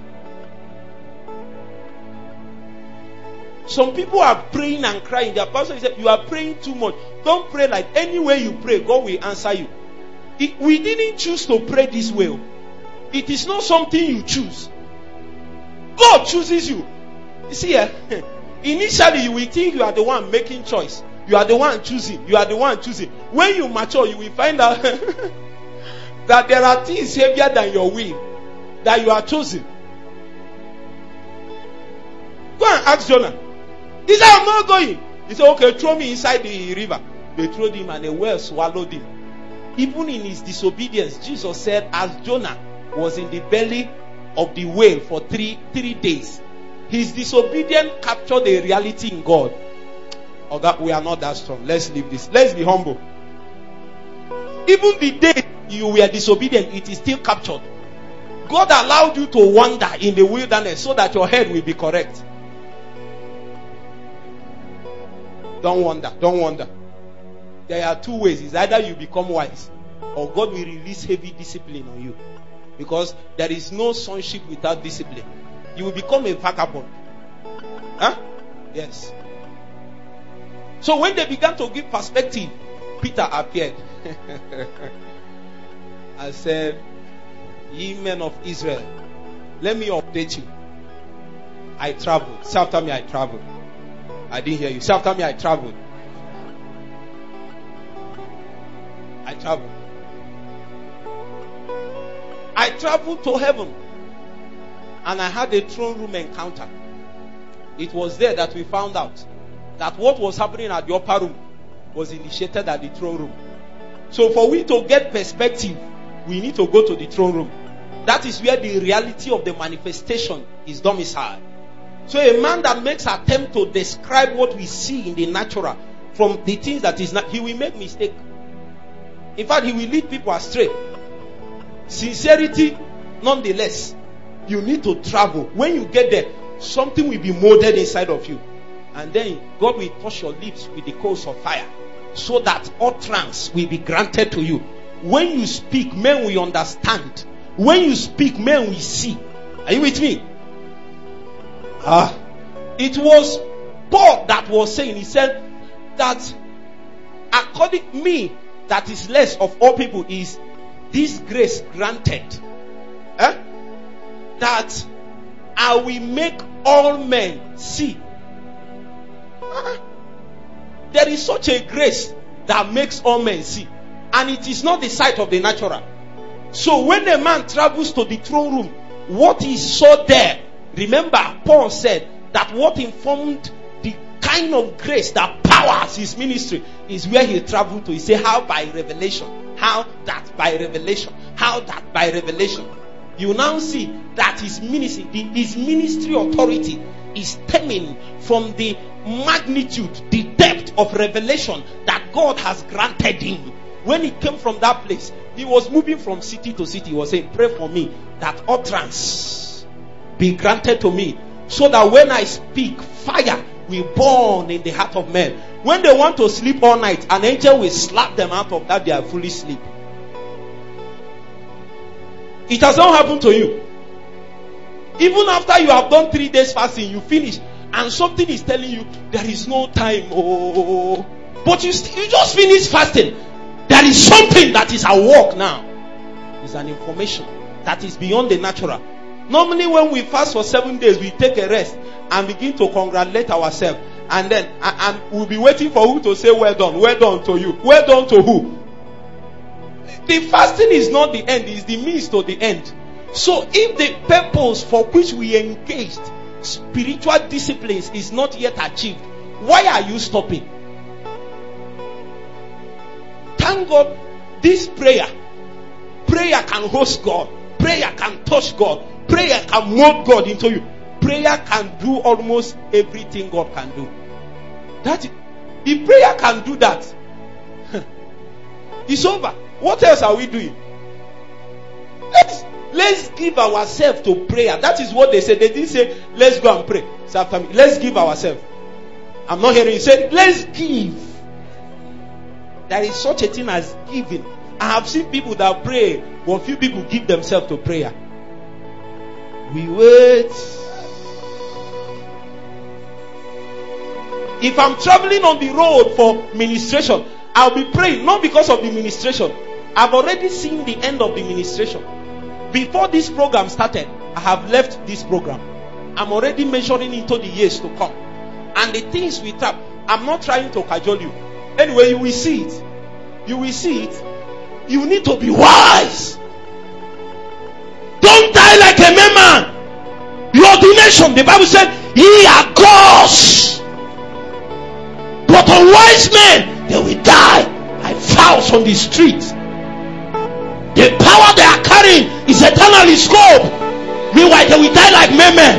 Some people are praying and crying. Their pastor said, you are praying too much. Don't pray like any way you pray, God will answer you. It, we didn't choose to pray this way. It is not something you choose. God chooses you. You see, eh? Initially you will think you are the one making choice. You are the one choosing. You are the one choosing. When you mature, you will find out that there are things heavier than your will that you are choosing. Go and ask Jonah. He said, I'm not going. He said, okay, throw me inside the river. They threw him and a whale swallowed him. Even in his disobedience, Jesus said, as Jonah was in the belly of the whale for three three days, his disobedience captured a reality in God. Oh, that we are not that strong. Let's leave this. Let's be humble. Even the day you were disobedient, it is still captured. God allowed you to wander in the wilderness so that your head will be correct. Don't wander. Don't wander. There are two ways. It's either you become wise or God will release heavy discipline on you. Because there is no sonship without discipline. You will become a vagabond. Huh? Yes. So when they began to give perspective, Peter appeared. I said, ye men of Israel, let me update you. I traveled. Say after me, I traveled. I didn't hear you. Say after me, I traveled. I traveled. I traveled to heaven and I had a throne room encounter. It was there that we found out that what was happening at the upper room was initiated at the throne room. So for we to get perspective, we need to go to the throne room. That is where the reality of the manifestation is domiciled. So a man that makes attempt to describe what we see in the natural from the things that is not, he will make mistake. In fact, he will lead people astray. Sincerity, nonetheless, you need to travel. When you get there, something will be molded inside of you. And then God will touch your lips with the coals of fire so that utterance will be granted to you. When you speak, men will understand. When you speak, men will see. Are you with me? Ah, it was Paul that was saying, he said that according to me, that is less of all people is this grace granted, eh? That I will make all men see. Ah, there is such a grace that makes all men see, and it is not the sight of the natural. So when a man travels to the throne room, what he saw there, remember Paul said that what informed the kind of grace that powers his ministry is where he traveled to. He said, how by revelation? How that by revelation? How that by revelation? You now see that his ministry, the, his ministry authority is stemming from the magnitude, the depth of revelation that God has granted him. When he came from that place, he was moving from city to city. He was saying, pray for me that utterance be granted to me, so that when I speak, fire will burn in the heart of men. When they want to sleep all night, an angel will slap them out of that their foolish sleep. It has not happened to you. Even after you have done three days fasting, you finish, and something is telling you there is no time. Oh, but you st- you just finished fasting. There is something that is at work now. It's an information that is beyond the natural. Normally when we fast for seven days, we take a rest and begin to congratulate ourselves. And then and, and we'll be waiting for who to say well done. Well done to you. Well done to who? The fasting is not the end, it's the means to the end. So if the purpose for which we engaged, spiritual disciplines, is not yet achieved, why are you stopping? Thank God, this prayer, prayer can host God, prayer can touch God, prayer can mold God into you. Prayer can do almost everything God can do. That if prayer can do that, it's over. What else are we doing? Let's let's give ourselves to prayer. That is what they said. They didn't say let's go and pray. Say after me, let's give ourselves. I'm not hearing you say let's give. There is such a thing as giving. I have seen people that pray, but few people give themselves to prayer. We wait. If I'm traveling on the road for ministration, I'll be praying, not because of the ministration. I've already seen the end of the ministration. Before this program started, I have left this program. I'm already measuring into the years to come. And the things we tap, I'm not trying to cajole you. Anyway, you will see it. You will see it. You need to be wise. Don't die like a mere man. Your ordination, the Bible said, ye are gods. But unwise men, they will die like fowls on the street. The power they are carrying is eternally scope. Meanwhile, they will die like mere men.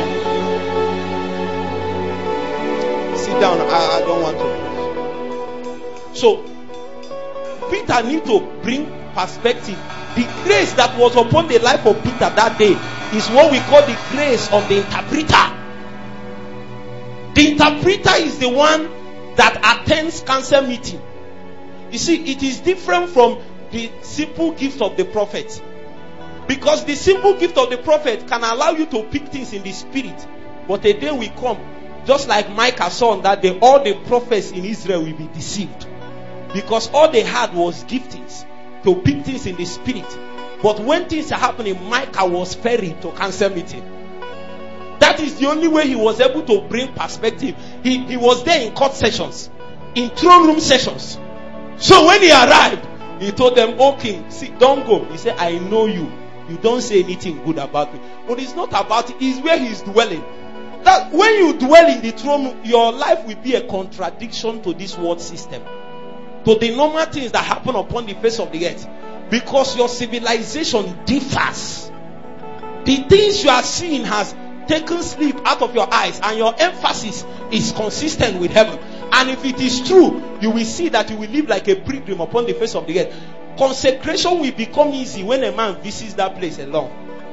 Sit down. I, I don't want to. So, Peter needs to bring perspective. The grace that was upon the life of Peter that day is what we call the grace of the interpreter. The interpreter is the one that attends council meeting. You see, it is different from the simple gift of the prophet. Because the simple gift of the prophet can allow you to pick things in the spirit. But a day will come, just like Micah saw on that day, all the prophets in Israel will be deceived. Because all they had was giftings to pick things in the spirit. But when things are happening, Micah was ferried to council meeting. That is the only way he was able to bring perspective. He, he was there in court sessions, in throne room sessions. So when he arrived, he told them, "Oh king, see, don't go." He said, "I know you. You don't say anything good about me." But it's not about it. It's where he's dwelling. That when you dwell in the throne room, your life will be a contradiction to this world system, to the normal things that happen upon the face of the earth. Because your civilization differs. The things you are seeing has taken sleep out of your eyes, and your emphasis is consistent with heaven. And if it is true, you will see that you will live like a pilgrim upon the face of the earth. Consecration will become easy when a man visits that place alone.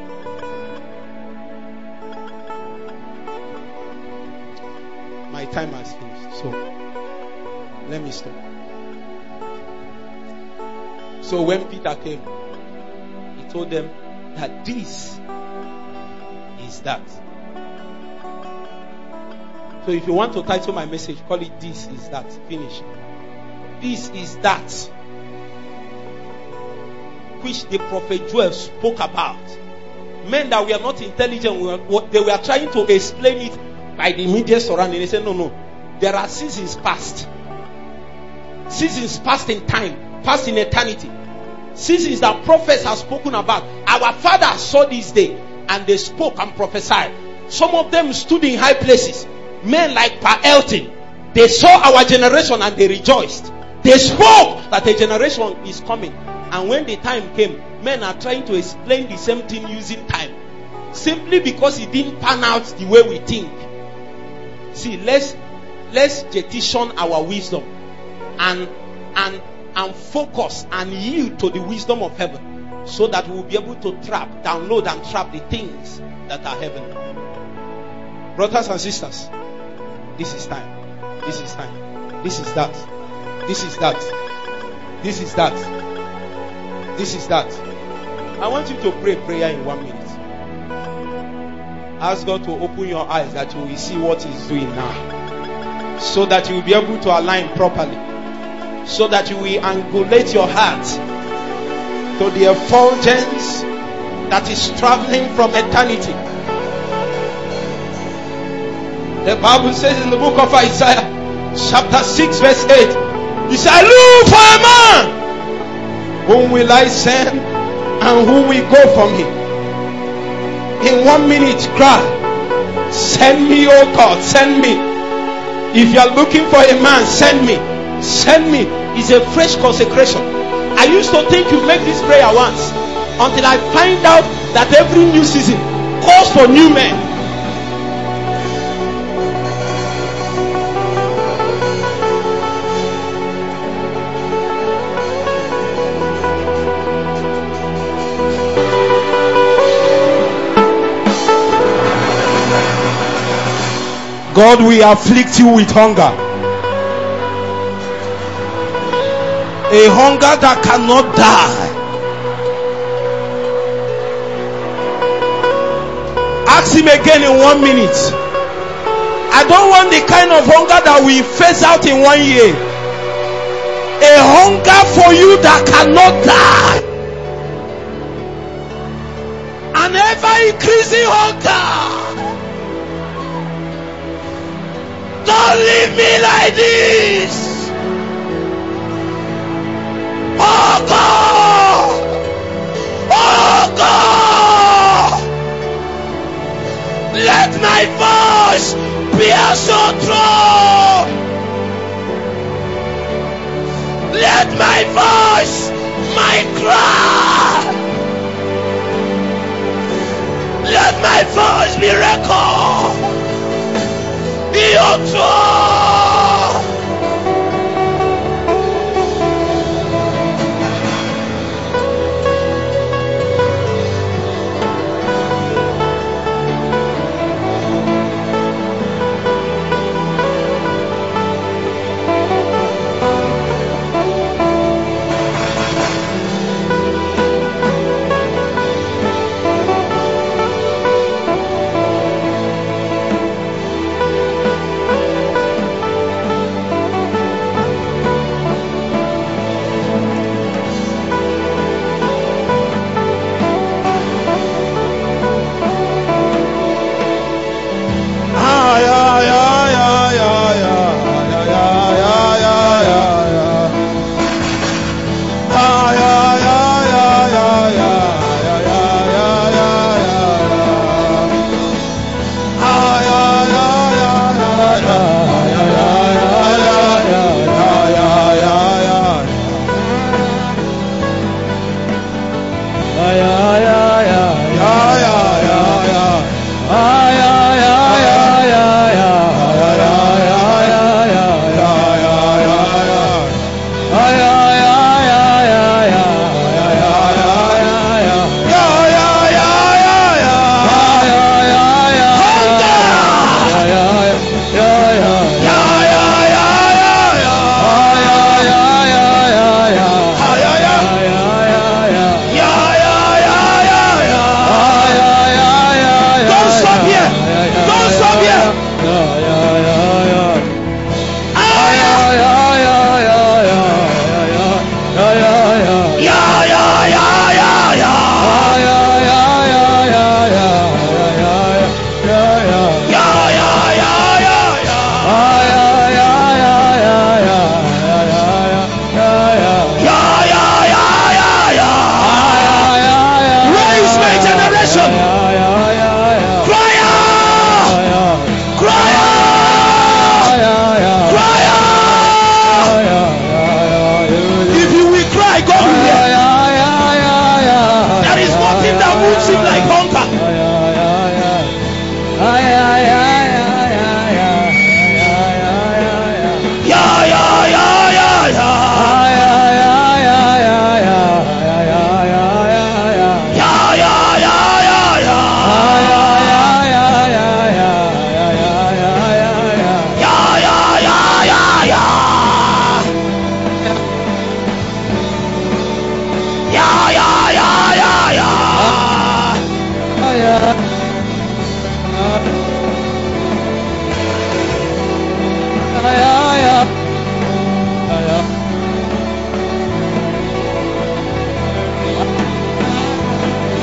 My time has finished, so let me stop. So when Peter came, he told them that this is that. So if you want to title my message, call it "This is That." Finish. This is that which the prophet Joel spoke about. Men that were not intelligent, they were trying to explain it by the immediate surrounding. They said, no, no. There are seasons past. Seasons past in time, past in eternity. Seasons that prophets have spoken about. Our fathers saw this day and they spoke and prophesied. Some of them stood in high places. Men like Pa Elton, they saw our generation and they rejoiced. They spoke that a generation is coming. And when the time came, men are trying to explain the same thing using time. Simply because it didn't pan out the way we think. See, let's let's jettison our wisdom and and and focus and yield to the wisdom of heaven, so that we will be able to trap, download and trap the things that are heavenly. Brothers and sisters, this is time. This is time. This is that. This is that. This is that. This is that. I want you to pray prayer in one minute. Ask God to open your eyes that you will see what He's doing now, so that you will be able to align properly, so that you will angulate your heart to the effulgence that is traveling from eternity. The Bible says in the book of Isaiah, chapter six, verse eight, he said, I look for a man. Whom will I send, and who will go for me? In one minute, cry, send me, oh God, send me. If you are looking for a man, send me. Send me. It's a fresh consecration. I used to think you make this prayer once, until I find out that every new season calls for new men. God will afflict you with hunger. A hunger that cannot die. Ask him again in one minute. I don't want the kind of hunger that we phase out in one year. A hunger for you that cannot die. An ever increasing hunger. Don't leave me like this. Oh God! Oh God! Let my voice be so true. Let my voice, my cry, let my voice be recorded. Be your throne.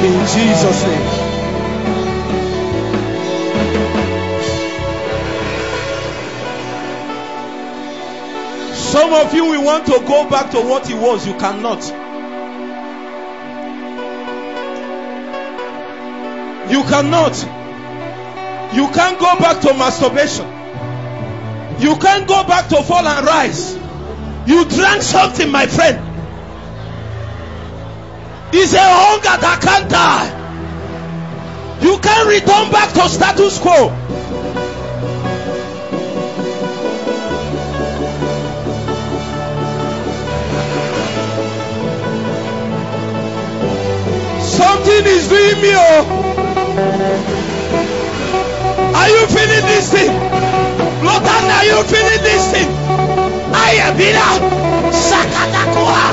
In Jesus' name. Some of you will want to go back to what it was. You cannot. You cannot. You can't go back to masturbation. You can't go back to fall and rise. You drank something, my friend. It's a hunger that can't die. You can't return back to status quo. Something is doing me. Oh. Are you feeling this thing? Lotan, are you feeling this thing? I am Bina Sakatakoa.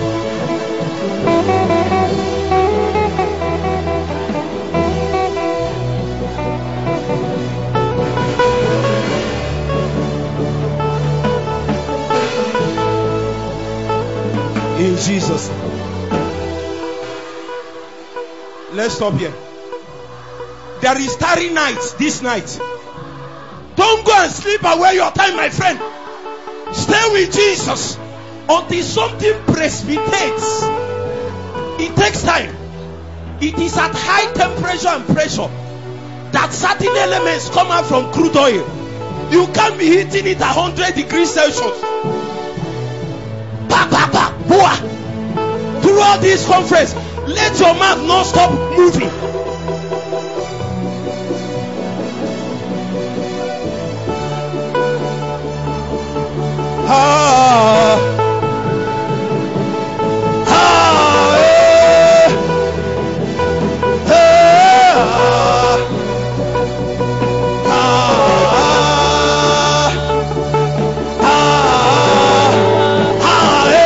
In Jesus' name. Let's stop here. There is starry night this night. Don't go and sleep away your time, my friend. Stay with Jesus until something precipitates. It takes time. It is at high temperature and pressure that certain elements come out from crude oil. You can't be heating it at one hundred degrees Celsius. Ba, ba, ba, boah. Throughout this conference, let your mouth not stop moving. Ah, ah, eh, eh, ah, ah, ah, ah, eh,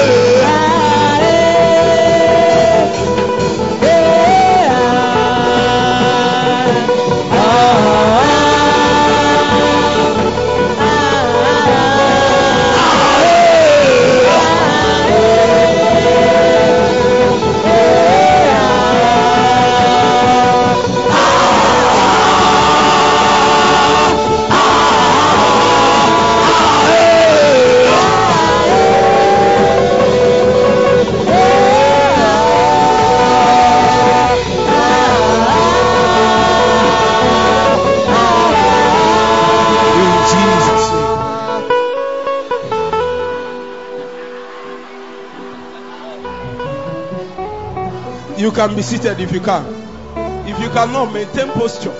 you can be seated if you can. If you cannot, maintain posture.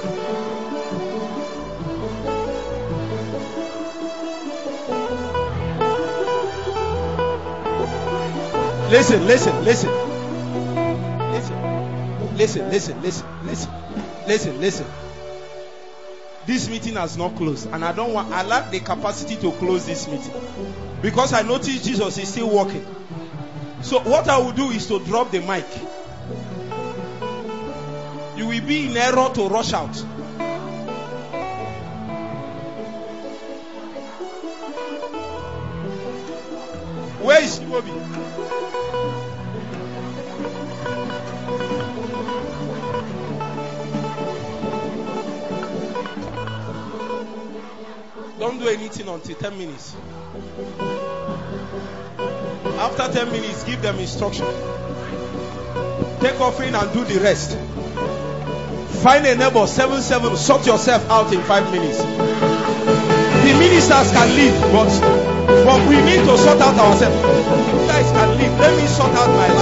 Listen, listen, listen. Listen. Listen, listen, listen, listen. Listen, listen. This meeting has not closed, and I don't want I lack the capacity to close this meeting. Because I notice Jesus is still working. So what I will do is to drop the mic. You will be in error to rush out. Where is Shibobi? Don't do anything until ten minutes. After ten minutes, give them instruction. Take offering and do the rest. Find a neighbor, seven seven, sort yourself out in five minutes. The ministers can leave, but, but we need to sort out ourselves. You guys can leave. Let me sort out my life.